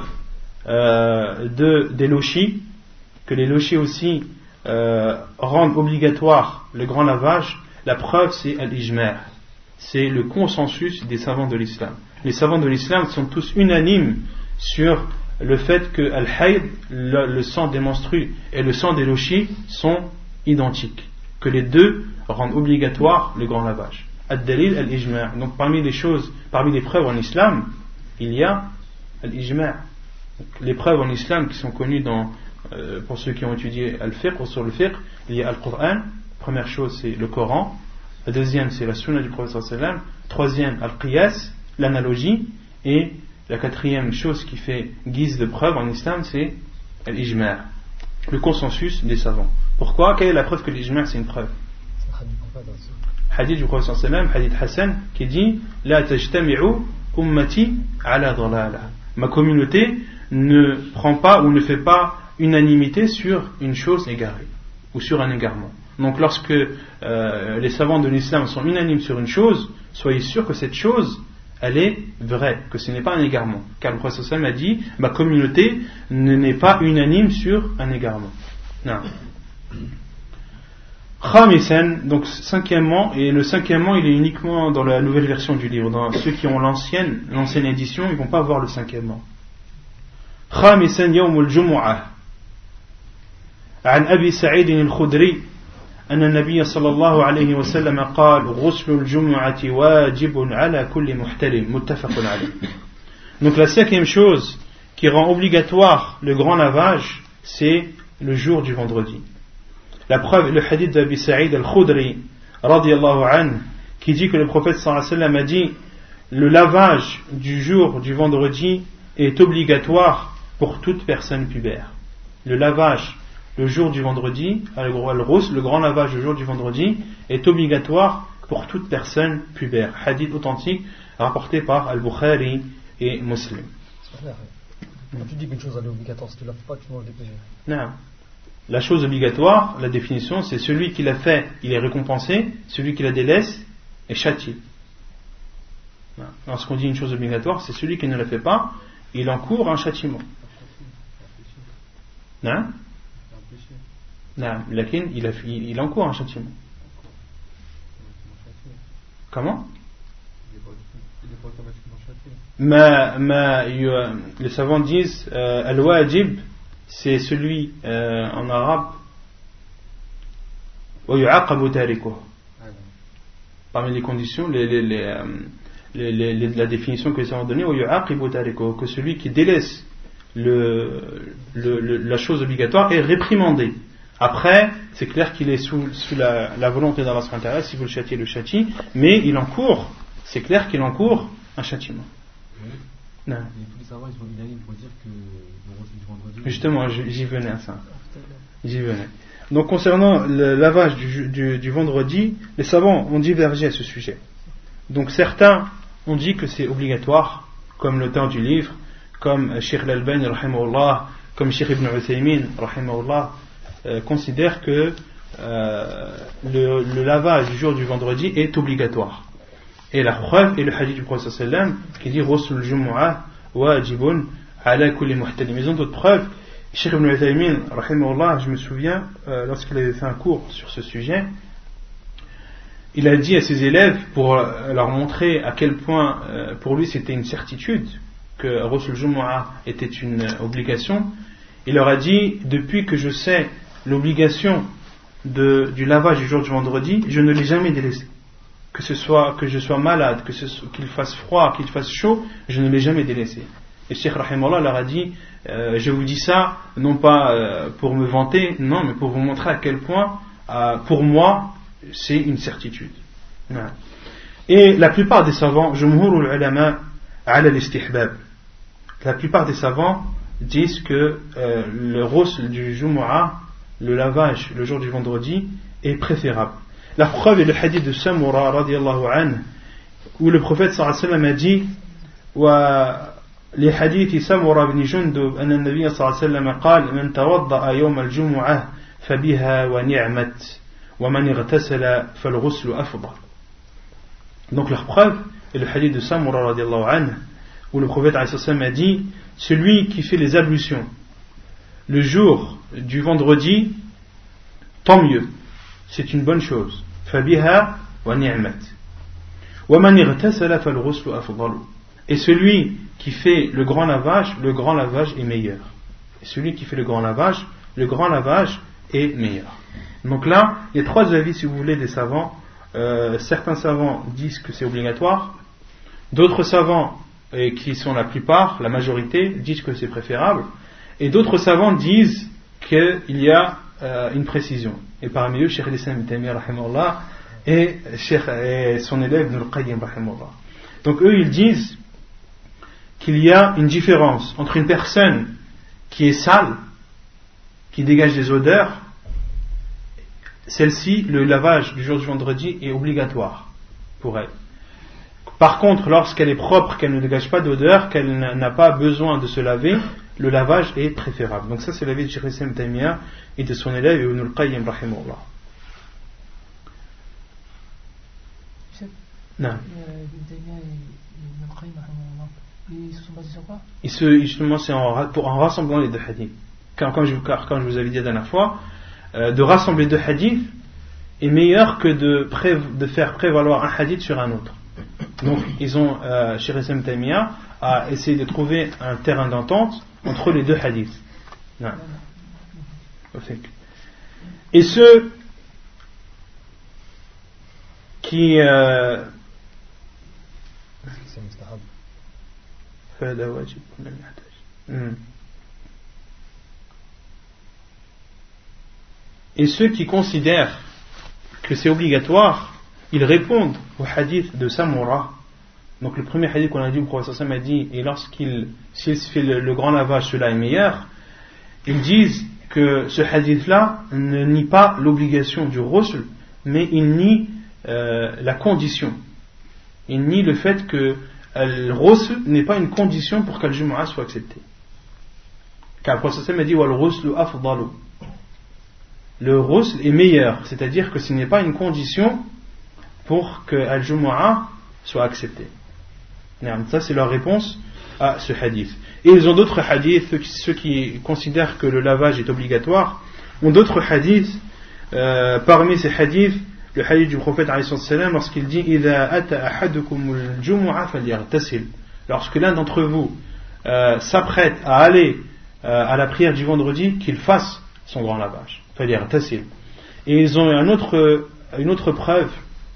des lochis? Que les lochis aussi rendent obligatoire le grand lavage. La preuve, c'est al-ijma', c'est le consensus des savants de l'islam. Les savants de l'islam sont tous unanimes sur le fait que al-hayd, le sang des menstrues, et le sang des lochis sont identiques, que les deux rendent obligatoire le grand lavage. Ad-dalil al-ijma'. Donc parmi les preuves en islam, il y a al-ijma'. Les preuves en islam qui sont connues pour ceux qui ont étudié al-fiqh ou sur le fiqh, il y a al-Qur'an. Première chose, c'est le Coran. La deuxième, c'est la sunna du prophète sallallahu alayhi wa sallam. Troisième, al-qiyas, l'analogie. Et la quatrième chose qui fait guise de preuve en islam, c'est l'ijma', le consensus des savants. Pourquoi? Quelle est la preuve que l'ijma' c'est une preuve? Hadith du prophète sallallahu alayhi wa sallam, hadith Hassan, qui dit: La tajtami'u ummati ala dhalala. Ma communauté ne prend pas ou ne fait pas unanimité sur une chose égarée ou sur un égarement. Donc lorsque les savants de l'islam sont unanimes sur une chose, soyez sûr que cette chose elle est vraie, que ce n'est pas un égarement. Car le prophète sallallahu alayhi wa sallam a dit: ma communauté n'est pas unanime sur un égarement. Non. Khamisan, donc cinquièmement, et le cinquièmement il est uniquement dans la nouvelle version du livre. Dans ceux qui ont l'ancienne édition, ils ne vont pas voir le cinquièmement. Khamisan yawm al-jumu'ah عن أبي سعيد الخدري أن النبي صلى الله عليه وسلم قال غسل الجمعة واجب على كل محتلم متفق عليه. Donc la cinquième chose qui rend obligatoire le grand lavage, c'est le jour du vendredi. La preuve est le hadith d'Abi Sa'id al-Khudri radiyallahu anhu qui dit que le prophète sallallahu alayhi wa sallam a dit le lavage du jour du vendredi est obligatoire pour toute personne pubère. Le lavage le jour du vendredi, le grand lavage le jour du vendredi est obligatoire pour toute personne pubère. Hadith authentique rapporté par Al-Bukhari et Muslim. Quand tu dis qu'une chose elle est obligatoire, si tu la fais pas, tu manges des péchés. Non. La chose obligatoire, la définition, c'est celui qui l'a fait, il est récompensé, celui qui la délaisse est châtié. Lorsqu'on dit une chose obligatoire, c'est celui qui ne la fait pas, il encourt un châtiment. Non? Non, laquelle il encourt un châtiment. Comment? Les savants disent al-wajib, c'est celui en arabe parmi les conditions, la définition que les savants ont donnée, que celui qui délaisse la chose obligatoire est réprimandé. Après, c'est clair qu'il est sous la volonté d'Allah subhanahu wa ta'ala, si vous le châtiez, le châtie, mais il encourt, c'est clair qu'il encourt un châtiment. Non. Justement, j'y venais à ça. J'y venais. Donc, concernant le lavage du vendredi, les savants ont divergé à ce sujet. Donc, certains ont dit que c'est obligatoire, comme l'auteur du livre, comme Cheikh Al-Albani, rahimahullah, comme Cheikh Ibn Uthaymin, rahimahullah, considèrent que le lavage du jour du vendredi est obligatoire. Et la preuve est le hadith du prophète sallam qui dit Ghusl al-jumu'ah wajibun ala kulli muhtalim. Ils ont d'autres preuves. Cheikh Ibn Uthaymin, rahimahullah, je me souviens, lorsqu'il avait fait un cours sur ce sujet, il a dit à ses élèves, pour leur montrer à quel point pour lui c'était une certitude que Ghusl al-jumu'ah était une obligation, il leur a dit, depuis que je sais l'obligation du lavage du jour du vendredi, je ne l'ai jamais délaissé. Que je sois malade, qu'il fasse froid, qu'il fasse chaud, je ne l'ai jamais délaissé. Et Cheikh Rahimallah leur a dit, je vous dis ça, non pas pour me vanter, non, mais pour vous montrer à quel point, pour moi, c'est une certitude. Et la plupart des savants, jumhurul ulama ala al-istihbab, la plupart des savants disent que le ghusl du Jumu'ah, le lavage le jour du vendredi, est préférable. La preuve est le hadith de Samura radiyallahu anhu, où le prophète sallallahu alayhi wa sallam a dit لحديث سمرة بن جندب أن النبي صلى الله عليه وسلم قال من توضأ يوم الجمعة فبها ونعمت ومن اغتسل فالغسل أفضل. Donc leur preuve est le hadith de Samura radiyallahu anhu, où le prophète sallallahu alayhi wa sallam a dit celui qui fait les ablutions le jour du vendredi, tant mieux, c'est une bonne chose. فبها ونعمت ومن اغتسل فالغسل أفضل. Et celui qui fait le grand lavage est meilleur. Et celui qui fait le grand lavage est meilleur. Donc là, il y a trois avis, si vous voulez, des savants. Certains savants disent que c'est obligatoire. D'autres savants, qui sont la plupart, la majorité, disent que c'est préférable. Et d'autres savants disent qu'il y a une précision. Et parmi eux, Cheikh al-Islam ibn Taymiyyah, rahimahullah, et son élève Ibn al-Qayyim, rahimahullah. Donc eux, ils disent qu'il y a une différence entre une personne qui est sale, qui dégage des odeurs, celle-ci, le lavage du jour du vendredi est obligatoire pour elle. Par contre, lorsqu'elle est propre, qu'elle ne dégage pas d'odeur, qu'elle n'a pas besoin de se laver, le lavage est préférable. Donc ça, c'est l'avis de Cheikh al-Islam ibn Taymiyyah et de son élève Ibn al-Qayyim, rahimahullah. Non. Ils se sont basés sur quoi? Justement, c'est en rassemblant les deux hadiths. Quand je vous avais dit la dernière fois, de rassembler deux hadiths est meilleur que de faire prévaloir un hadith sur un autre. Donc, ils ont, Cheikh al-Islam ibn Taymiyyah a essayé de trouver un terrain d'entente entre les deux hadiths. Non. Et ceux qui C'est mustahab. فهذا واجب ولا يحتاج. Et ceux qui considèrent que c'est obligatoire, ils répondent au hadith de Samura. Donc le premier hadith qu'on a dit, le prophète a dit, et s'il se fait le grand lavage, cela est meilleur. Ils disent que ce hadith-là ne nie pas l'obligation du ghusl, mais il nie la condition. Il nie le fait que le ghusl n'est pas une condition pour que le Jumu'ah soit accepté. Car le prophète a dit, wal ghuslu afdalu. Le ghusl est meilleur, c'est-à-dire que ce n'est pas une condition pour que le Jumu'ah soit accepté. Ça, c'est leur réponse à ce hadith. Et ils ont d'autres hadiths, ceux qui considèrent que le lavage est obligatoire, ont d'autres hadiths. Parmi ces hadiths, le hadith du prophète lorsqu'il dit إِذَا أَتَى أَحَدُكُمُ الْجُمُعَةَ فَلْيَغْتَسِلْ. Lorsque l'un d'entre vous s'apprête à aller à la prière du vendredi, qu'il fasse son grand lavage. فَلْيَغْتَسِلْ. Et ils ont une autre preuve,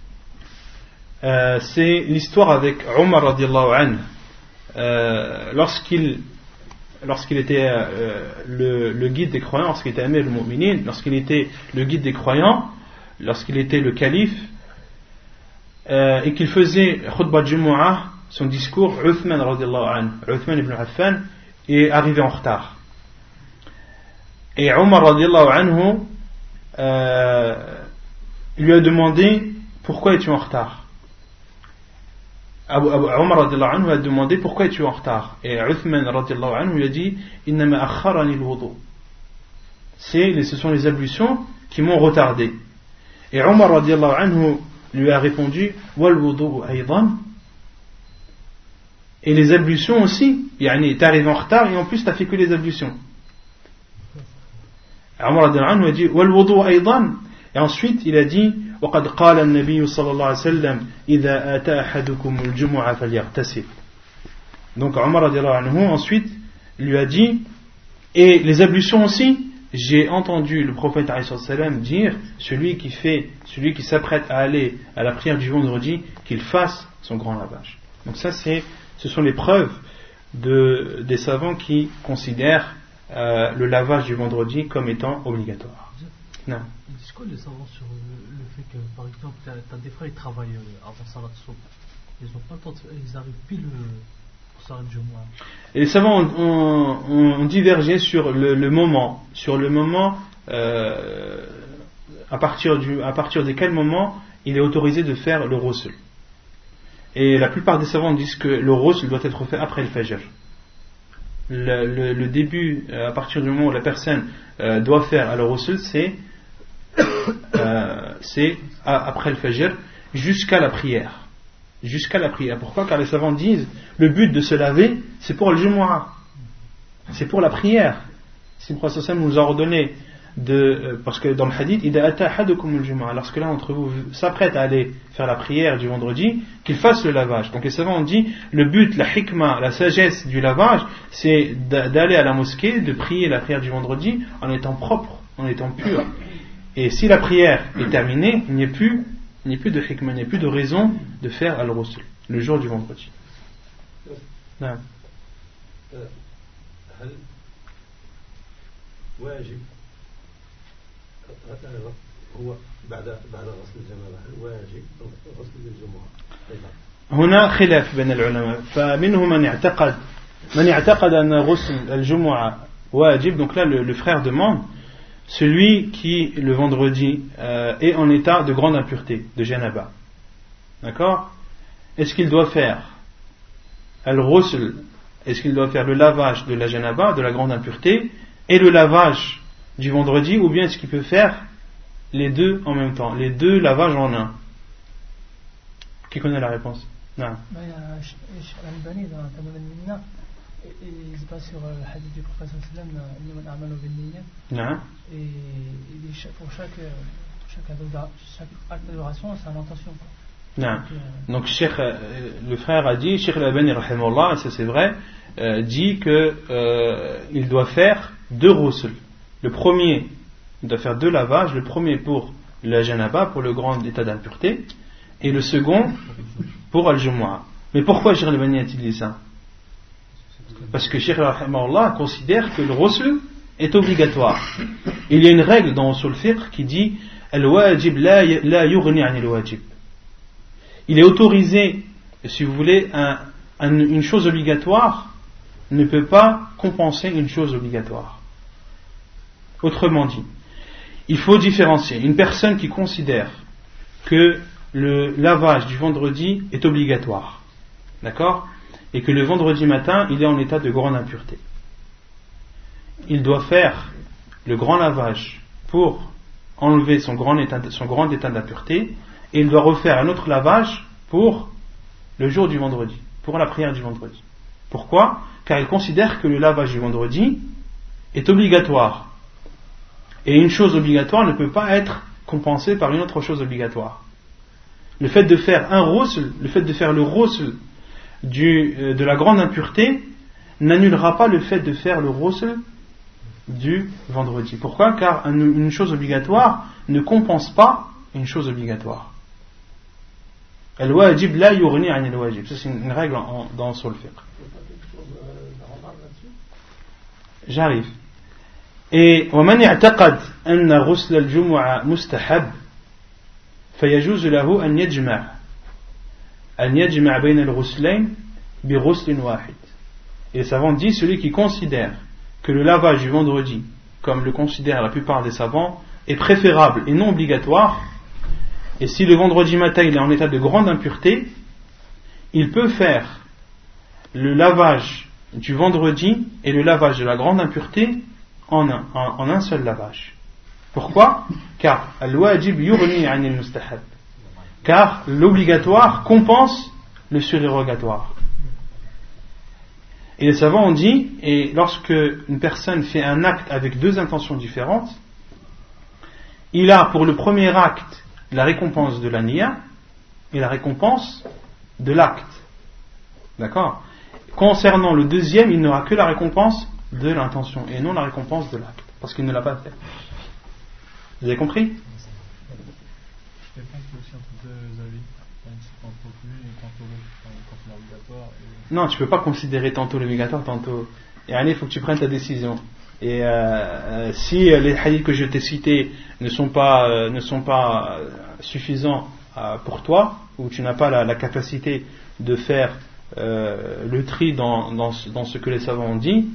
c'est l'histoire avec Omar radiallahu anhu. Lorsqu'il était le guide des croyants, lorsqu'il était Amir al-Mu'minin, lorsqu'il était le guide des croyants, lorsqu'il était le calife, et qu'il faisait khutbah Jumu'ah, son discours, Uthman radiallahu anhu, Uthman ibn Affan, est arrivé en retard. Et Omar radiallahu anhu lui a demandé pourquoi es-tu en retard. Omar radiallahu anhu a demandé pourquoi es-tu en retard. Et Uthman radiallahu anhu lui a dit innama akharani al-wudu. Ce sont les ablutions qui m'ont retardé. Et Omar radiallahu anhu lui a répondu wal wudu aydan. Et les ablutions aussi, t'es arrivé en retard et en plus t'as fait que les ablutions. Omar radiallahu anhu a dit wal wudu aydan. Et ensuite il a dit وقد قال النبي صلى الله عليه وسلم إذا أتى أحدكم الجمعة فليغتسل. Donc Omar radiallahu anhu ensuite lui a dit, et les ablutions aussi, j'ai entendu le prophète ﷺ dire, celui qui s'apprête à aller à la prière du vendredi, qu'il fasse son grand lavage. Donc ça ce sont les preuves des savants qui considèrent le lavage du vendredi comme étant obligatoire. Non. Ils disent quoi les savants sur le fait que, par exemple, t'as des frères, ils travaillent avant Salat Soub. Ils n'ont pas le temps, ils arrivent pile pour Salat Jumu'ah. Et les savants ont divergé sur le moment. Sur le moment, à partir de quel moment il est autorisé de faire le ghusl. Et la plupart des savants disent que le ghusl doit être fait après le fajr. Le début, à partir du moment où la personne doit faire le ghusl, c'est après le fajr jusqu'à la prière. Jusqu'à la prière. Pourquoi ? Car les savants disent le but de se laver, c'est pour le Jumu'ah. C'est pour la prière. Si le prophète nous a ordonné parce que dans le hadith, lorsque l'un d'entre vous s'apprête à aller faire la prière du vendredi, qu'il fasse le lavage. Donc les savants ont dit le but, la hikmah, la sagesse du lavage, c'est d'aller à la mosquée, de prier la prière du vendredi en étant propre, en étant pur. Et si la prière est terminée, il n'y a plus de hikmah, il n'y a plus de raison de faire al-ghusl le jour du vendredi. Non. هنا خلاف بين العلماء فمنهم من اعتقد أن غسل الجمعة واجب. Donc là le frère demande celui qui le vendredi est en état de grande impureté, de janaba, d'accord, est-ce qu'il doit faire al-ghusl, est-ce qu'il doit faire le lavage de la janaba, de la grande impureté, et le lavage du vendredi, ou bien est-ce qu'il peut faire les deux en même temps, les deux lavages en un? Qui connaît la réponse? Non. Il se base sur le hadith du prophète sallam, Non. et pour chaque acte d'adoration, c'est une intention. Non. Donc le frère a dit, Cheikh al-Albani rahimahullah, ça c'est vrai, dit que il doit faire deux ghusl. Le premier Il doit faire 2 lavages, le premier pour la janaba, pour le grand état d'impureté, et le second pour al-jumu'ah. Mais pourquoi Cheikh Al-Albani a-t-il dit ça? Parce que Cheikh Rahimahullah considère que le ghusl est obligatoire. Il y a une règle dans Usul Fiqh qui dit al-wajib la yughni 'an al-wajib. Il est autorisé, si vous voulez, une chose obligatoire ne peut pas compenser une chose obligatoire. Autrement dit, il faut différencier une personne qui considère que le lavage du vendredi est obligatoire, d'accord, et que le vendredi matin il est en état de grande impureté. Il doit faire le grand lavage pour enlever son grand état d'impureté, et il doit refaire un autre lavage pour le jour du vendredi, pour la prière du vendredi. Pourquoi? Car il considère que le lavage du vendredi est obligatoire. Et une chose obligatoire ne peut pas être compensée par une autre chose obligatoire. Le fait de faire le ghusl de la grande impureté n'annulera pas le fait de faire le ghusl du vendredi. Pourquoi? Car une chose obligatoire ne compense pas une chose obligatoire. Al-wajib la yughni 'an al-wajib. Ça, c'est une règle dans Usul Fiqh. J'arrive. Et ومن اعتقد أن غسل الجمعة مستحب فيجوز له أن يجمع بين الغسلين بغسل واحد. Et les savants disent, celui qui considère que le lavage du vendredi, comme le considèrent la plupart des savants, est préférable et non obligatoire, et si le vendredi matin il est en état de grande impureté, il peut faire le lavage du vendredi et le lavage de la grande impureté en un seul lavage. Pourquoi? Car al-wajib yughni 'an al-mustahab. Car l'obligatoire compense le surérogatoire. Et les savants ont dit, et lorsque une personne fait un acte avec 2 intentions différentes, il a pour le premier acte la récompense de la niya et la récompense de l'acte. D'accord? Concernant le deuxième, il n'aura que la récompense de l'intention et non la récompense de l'acte, parce qu'il ne l'a pas fait. Vous avez compris? Quelqu'un qui est aussi entre 2 avis, tantôt plus et tantôt quand c'est obligatoire. Non, tu ne peux pas considérer tantôt l'obligatoire, tantôt. Et allez, il faut que tu prennes ta décision. Et si les hadiths que je t'ai cités ne sont pas suffisants pour toi, ou tu n'as pas la capacité de faire le tri dans ce que les savants ont dit,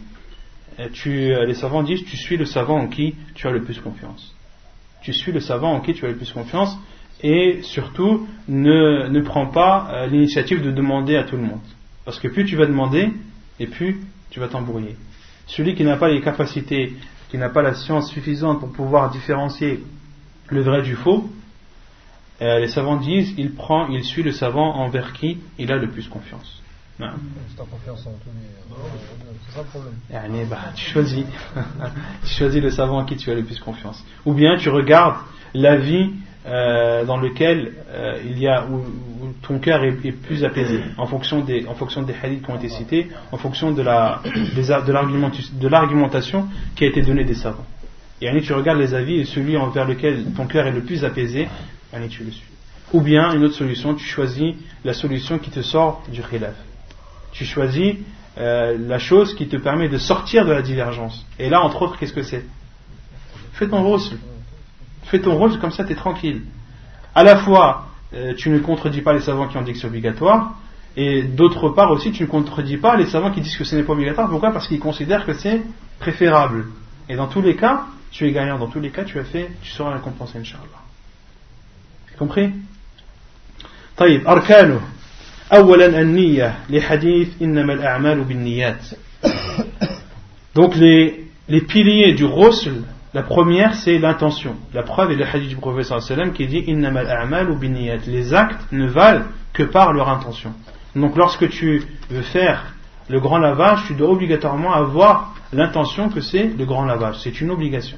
les savants disent tu suis le savant en qui tu as le plus confiance. Tu suis le savant en qui tu as le plus confiance, et surtout ne prends pas l'initiative de demander à tout le monde. Parce que plus tu vas demander, et plus tu vas t'embrouiller. Celui qui n'a pas les capacités, qui n'a pas la science suffisante pour pouvoir différencier le vrai du faux, les savants disent il suit le savant envers qui il a le plus confiance. Si t'as confiance en tous c'est ça le problème. Tu choisis. Tu choisis le savant en qui tu as le plus confiance. Ou bien tu regardes la vie dans lequel où ton cœur est plus apaisé, en fonction des hadiths qui ont été cités, en fonction de l'argumentation qui a été donnée des savants. Et tu regardes les avis, et celui envers lequel ton cœur est le plus apaisé, tu le suis. Ou bien une autre solution, tu choisis la solution qui te sort du khilaf. Tu choisis la chose qui te permet de sortir de la divergence. Et là, entre autres, qu'est-ce que c'est? Fais ton ghusl, comme ça tu es tranquille. À la fois tu ne contredis pas les savants qui ont dit que c'est obligatoire, et d'autre part aussi tu ne contredis pas les savants qui disent que ce n'est pas obligatoire. Pourquoi? Parce qu'ils considèrent que c'est préférable. Et dans tous les cas tu es gagnant, dans tous les cas tu seras récompensé, Inch'Allah. Compris? طيب أركانه أولا النية لحديث إنما الأعمال بالنيات. Donc les piliers du ghusl, la première c'est l'intention. La preuve est le hadith du prophète sallallahu alayhi wa sallam qui dit إنما الأعمال بالنيات. Les actes ne valent que par leur intention. Donc lorsque tu veux faire le grand lavage, tu dois obligatoirement avoir l'intention que c'est le grand lavage. C'est une obligation.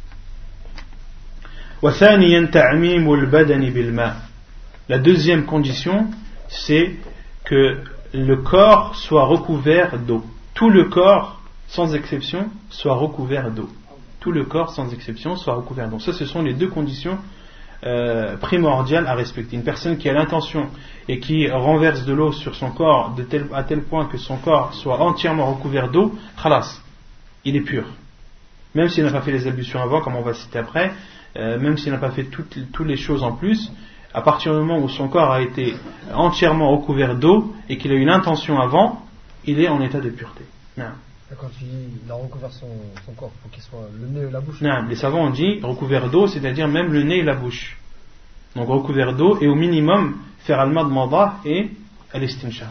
وثانيا تعميم البدن بالماء. La deuxième condition, c'est que le corps soit recouvert d'eau. Tout le corps, sans exception, soit recouvert d'eau. tout le corps sans exception soit recouvert d'eau. Ça, ce sont les deux conditions primordiales à respecter. Une personne qui a l'intention et qui renverse de l'eau sur son corps à tel point que son corps soit entièrement recouvert d'eau, khalas, il est pur. Même s'il n'a pas fait les ablutions avant, comme on va citer après, même s'il n'a pas fait toutes les choses en plus, à partir du moment où son corps a été entièrement recouvert d'eau et qu'il a eu l'intention avant, il est en état de pureté. Non. Quand tu dis il a recouvert son corps, il faut qu'il soit le nez et la bouche. Non, les savants ont dit recouvert d'eau, c'est-à-dire même le nez et la bouche. Donc recouvert d'eau et au minimum faire al-madmada et al-istinshaq.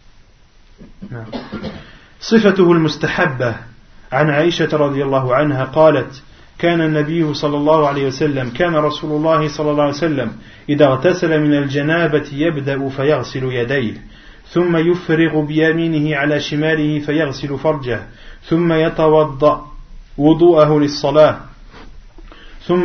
صفته المستحبة عن عائشة رضي الله عنها قالت كان النبي صلى الله عليه وسلم كان رسول الله صلى الله عليه وسلم إذا اغتسل من الجنابة يبدأ فيغسل يديه ثم يفرغ بيمينه على شماله فيغسل فرجه ثم يتوضأ وضوءه للصلاة ثم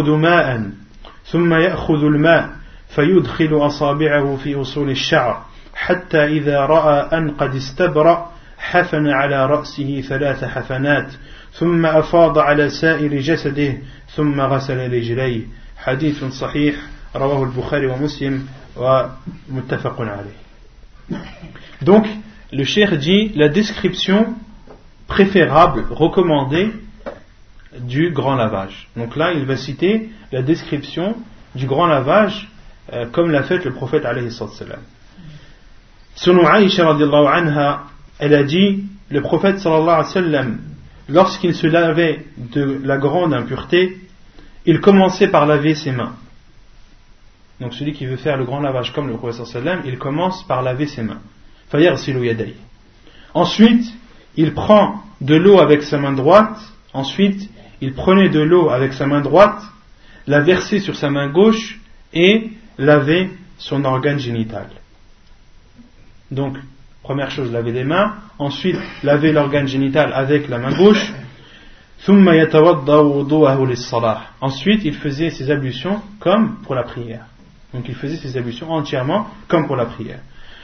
يأخذ الماء فيدخل أصابعه في أصول الشعر حتى إذا رأى أن قد استبرأ حفن على رأسه 3 حفنات ثم أفاض على سائر جسده ثم غسل رجليه حديث صحيح رواه البخاري ومسلم ومتفق عليه. Donc le cheikh dit la description préférable, recommandée du grand lavage. Donc là il va citer la description du grand lavage comme l'a fait le prophète alayhi salam. Selon Aïcha radiallahu anha, elle a dit le prophète sallallahu alayhi wa sallam, lorsqu'il se lavait de la grande impureté, il commençait par laver ses mains. Donc celui qui veut faire le grand lavage comme le prophète sallallahu alayhi wa sallam, il commence par laver ses mains. Fayaghsilu yadayhi. Ensuite, il prend de l'eau avec sa main droite. Ensuite, il prenait de l'eau avec sa main droite, la versait sur sa main gauche et lavait son organe génital. Donc, première chose, laver les mains. Ensuite, laver l'organe génital avec la main gauche. Ensuite, il faisait ses ablutions comme pour la prière. Donc, il faisait ses ablutions entièrement comme pour la prière.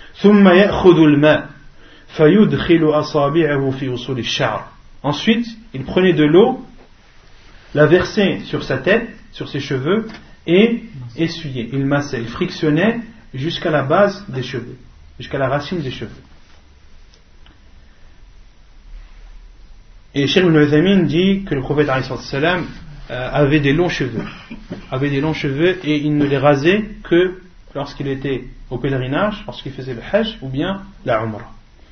Ensuite, il prenait de l'eau, la versait sur sa tête, sur ses cheveux et essuyait. Il massait, il frictionnait jusqu'à la base des cheveux, jusqu'à la racine des cheveux. Et Cheikh Ibn Uthaymin dit que le prophète avait des longs cheveux. Et il ne les rasait que lorsqu'il était au pèlerinage, lorsqu'il faisait le hajj ou bien la umrah.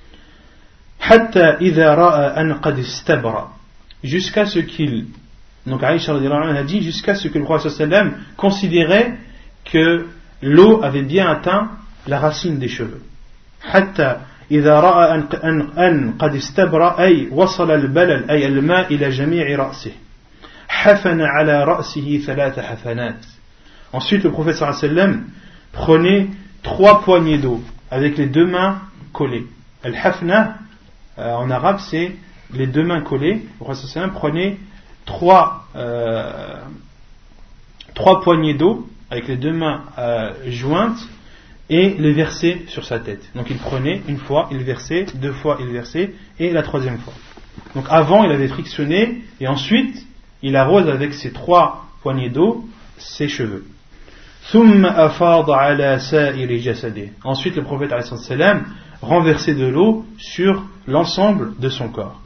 Jusqu'à ce qu'il, donc Aïcha radhiyallahu anha a dit, jusqu'à ce que le prophète sallam considérait que l'eau avait bien atteint la racine des cheveux. إذا رأى أن قد استبرأ أي وصل البلل أي الماء إلى جميع رأسه حفن على رأسه 3 حفنات. Ensuite le prophète sallallahu alayhi wa sallam prenait 3 poignées d'eau avec les 2 mains collées. Al-hafna en arabe c'est les 2 mains collées. Le prophète sallallahu alayhi wa sallam prenait 3 poignées d'eau avec les 2 mains jointes et les versait sur sa tête. Donc il prenait une fois, il versait, 2 fois, il versait, et la 3e fois. Donc avant il avait frictionné, et ensuite il arrose avec ses 3 poignées d'eau ses cheveux. Ensuite le prophète renversait de l'eau sur l'ensemble de son corps.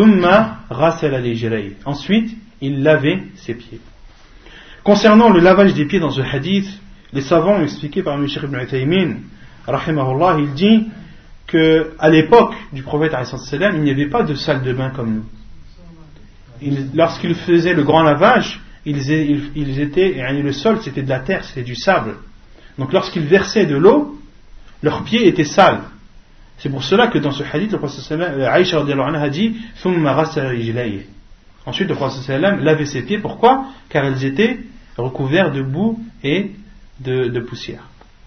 Ensuite il lavait ses pieds. Concernant le lavage des pieds dans ce hadith, les savants ont expliqué par le Cheikh Ibn Uthaymin, rahimahullah, il dit qu'à l'époque du prophète, il n'y avait pas de salle de bain comme nous. Lorsqu'ils faisaient le grand lavage, ils étaient, et le sol c'était de la terre, c'était du sable. Donc lorsqu'ils versaient de l'eau, leurs pieds étaient sales. C'est pour cela que dans ce hadith, le prophète Aïcha a dit ensuite le prophète lavait ses pieds. Pourquoi? Car ils étaient recouverts de boue et de poussière.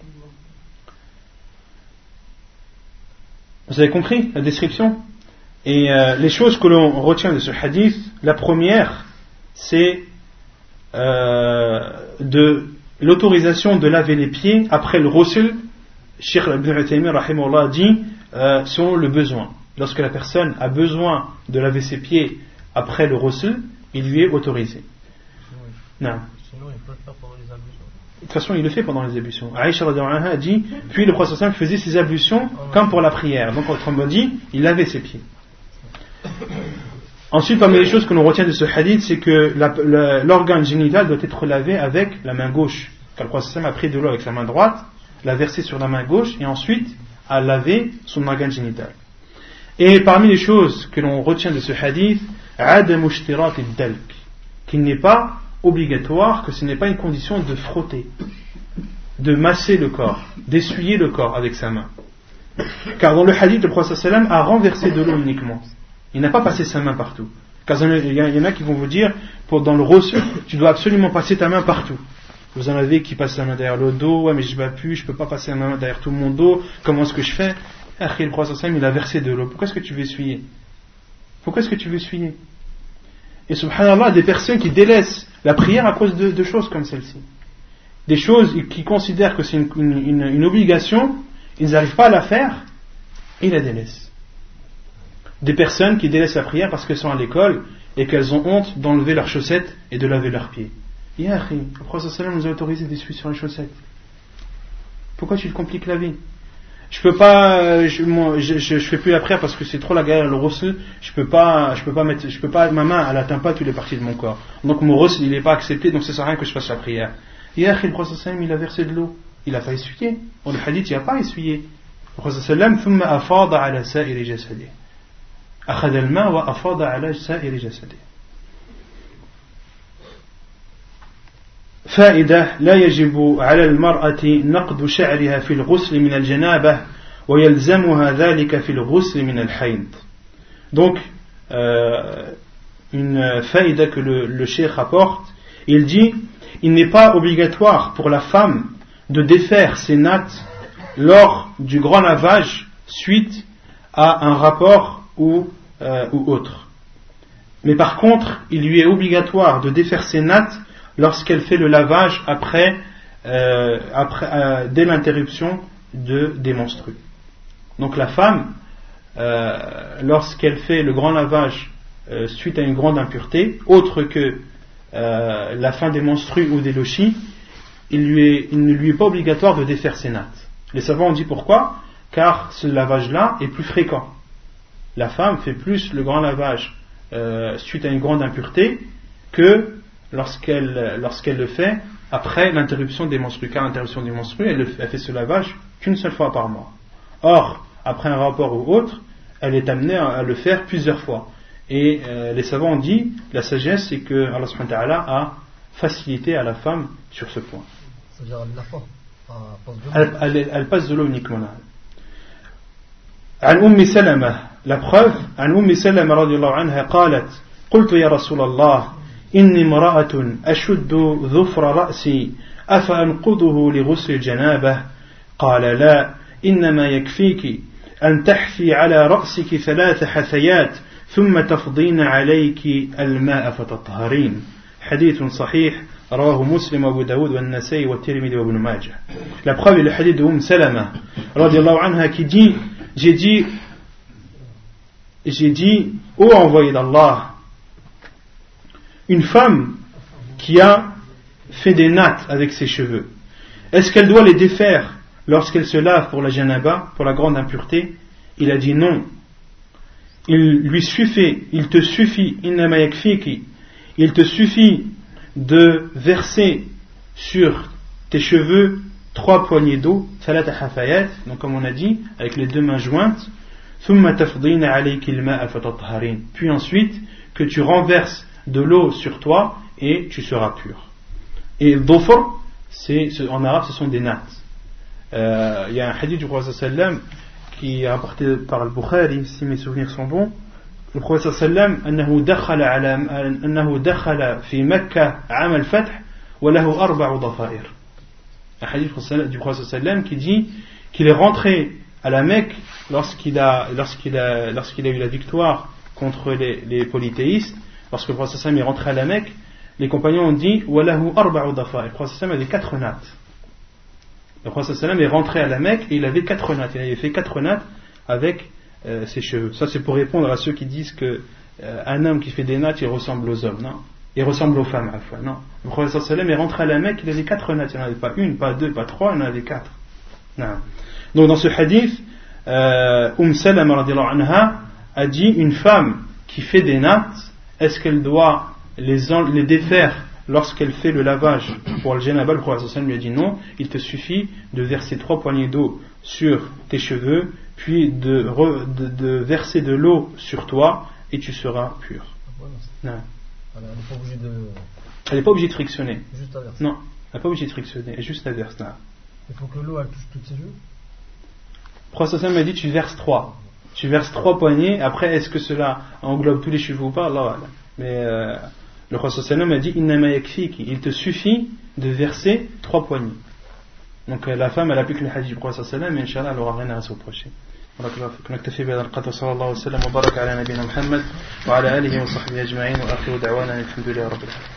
Vous avez compris la description? Et les choses que l'on retient de ce hadith, la première c'est de l'autorisation de laver les pieds après le ghusl. Cheikh Ibn Uthaymin rahimahullah dit selon le besoin. Lorsque la personne a besoin de laver ses pieds après le ghusl, il lui est autorisé. Non. Sinon, il peut le faire pendant les ablutions. De toute façon, il le fait pendant les ablutions. Aïcha radhiyallahu anha a dit, puis le prophète sallallahu alayhi wa sallam faisait ses ablutions comme pour la prière. Donc, autrement dit, il lavait ses pieds. Ensuite, parmi les choses que l'on retient de ce hadith, c'est que l'organe génital doit être lavé avec la main gauche. Car le prophète sallallahu alayhi wa sallam a pris de l'eau avec sa main droite, l'a versé sur la main gauche et ensuite a lavé son organe génital. Et parmi les choses que l'on retient de ce hadith, adamu ishtirat ad-dalk, qu'il n'est pas obligatoire, que ce n'est pas une condition de frotter, de masser le corps, d'essuyer le corps avec sa main. Car dans le hadith, le prophète sallam a renversé de l'eau uniquement. Il n'a pas passé sa main partout. Car il y en a qui vont vous dire, dans le ghusl, tu dois absolument passer ta main partout. Vous en avez qui passent la main derrière le dos, ouais mais je ne peux pas passer la main derrière tout mon dos, comment est-ce que je fais? Le prophète sallam il a versé de l'eau. Pourquoi est-ce que tu veux essuyer? Et subhanallah, des personnes qui délaissent la prière à cause de choses comme celle-ci. Des choses qui considèrent que c'est une obligation, ils n'arrivent pas à la faire, et ils la délaissent. Des personnes qui délaissent la prière parce qu'elles sont à l'école et qu'elles ont honte d'enlever leurs chaussettes et de laver leurs pieds. Le prophète sallam nous a autorisé d'essuyer sur les chaussettes. Pourquoi tu te compliques la vie? Je peux pas, je fais plus la prière parce que c'est trop la galère, le ghusl, ma main, elle atteint pas toutes les parties de mon corps. Donc mon ghusl, il est pas accepté, donc ça sert à rien que je fasse la prière. Le prophète sallam, il a versé de l'eau. Il a pas essuyé. Dans le hadith, il a pas essuyé. Le prophète sallam, ثم أفاض على سائر جسده. أخذ الماء وأفاض على سائر جسده. فائدة لا يجب على المرأة نقض شعرها في الغسل من الجنابة ويلزمها ذلك في الغسل من الحيض. Donc une faïda que le cheikh rapporte, il dit il n'est pas obligatoire pour la femme de défaire ses nattes lors du grand lavage suite à un rapport ou autre. Mais par contre, il lui est obligatoire de défaire ses nattes lorsqu'elle fait le lavage dès l'interruption des menstrues. Donc la femme, lorsqu'elle fait le grand lavage suite à une grande impureté, autre que la fin des menstrues ou des lochis, il ne lui est pas obligatoire de défaire ses nattes. Les savants ont dit pourquoi? Car ce lavage-là est plus fréquent. La femme fait plus le grand lavage suite à une grande impureté que lorsqu'elle le fait après l'interruption des menstrues. Car l'interruption des menstrues, elle fait ce lavage qu'une seule fois par mois. Or, après un rapport ou autre, elle est amenée à le faire plusieurs fois. Et les savants ont dit, la sagesse, c'est que Allah subhanahu wa ta'ala a facilité à la femme sur ce point. C'est-à-dire elle passe de l'eau uniquement là. عن سلمة, la preuve, عن سلمة رضي الله عنها قالت قلت يا رسول الله إني امرأة أشد ظفر رأسي أفأنقضه لغسل الجنابة قال لا إنما يكفيك أن تحفي على رأسك 3 حثيات ثم تفضين عليك الماء فتطهرين. حديث صحيح رواه مسلم وابو داود والنسائي والترمذي وابن ماجه. La preuve est le hadith de Salama radiyallahu anha qui dit j'ai dit ô envoyé d'Allah, une femme qui a fait des nattes avec ses cheveux, est-ce qu'elle doit les défaire lorsqu'elle se lave pour la janaba, pour la grande impureté? Il a dit non. Il te suffit, innama yakfiki, il te suffit de verser sur tes cheveux 3 poignées d'eau, thalatha hafayat, donc comme on a dit, avec les 2 mains jointes, thumma tafdina alayki al-ma'a fatatahharin, puis ensuite que tu renverses de l'eau sur toi et tu seras pur. Et dhufr, en arabe ce sont des nattes. Il y a un hadith du prophète sallam qui est rapporté par al-Bukhari, si mes souvenirs sont bons. Le prophète sallam annahu dakhala fi Makkah 'am al-fath wa lahu 4 dhafair. Un hadith du prophète sallam qui dit qu'il est rentré à la Mecque lorsqu'il a eu la victoire contre les polythéistes. Lorsque le prophète sallam est rentré à la Mecque, les compagnons ont dit wa lahu 4 dhafair. Le prophète sallam avait 4 nattes. Le prophète sallam est rentré à la Mecque et il avait 4 nattes. Il avait fait 4 nattes avec ses cheveux. Ça c'est pour répondre à ceux qui disent que un homme qui fait des nattes, il ressemble aux hommes, non? Il ressemble aux femmes, à la fois, non? Le prophète sallam est rentré à la Mecque, il avait 4 nattes, il n'en avait pas une, pas deux, pas trois, il en avait 4. Non. Donc dans ce hadith, Salama radiallahu anha a dit, une femme qui fait des nattes, est-ce qu'elle doit les défaire lorsqu'elle fait le lavage pour le janaba? Le prophète sallam lui a dit non, il te suffit de verser 3 poignées d'eau sur tes cheveux, puis de verser de l'eau sur toi, et tu seras pur. Non. Elle n'est pas obligée de frictionner. Juste à verser. Non, elle n'est pas obligée de frictionner, elle est juste à verser. Il faut que l'eau elle touche tous ses yeux. Le prophète m'a dit tu verses 3. Tu verses 3 poignées, après est-ce que cela englobe tous les cheveux ou pas? Allah. Mais le prophète m'a dit innama yakfiki, il te suffit de verser 3 poignées. Donc la femme elle applique le hadith du prophète mais Inch'Allah elle n'aura rien à se reprocher. نكتفي بهذا القدر صلى الله وسلم وبارك على نبينا محمد وعلى آله وصحبه أجمعين وآخر دعوانا الحمد لله رب العالمين.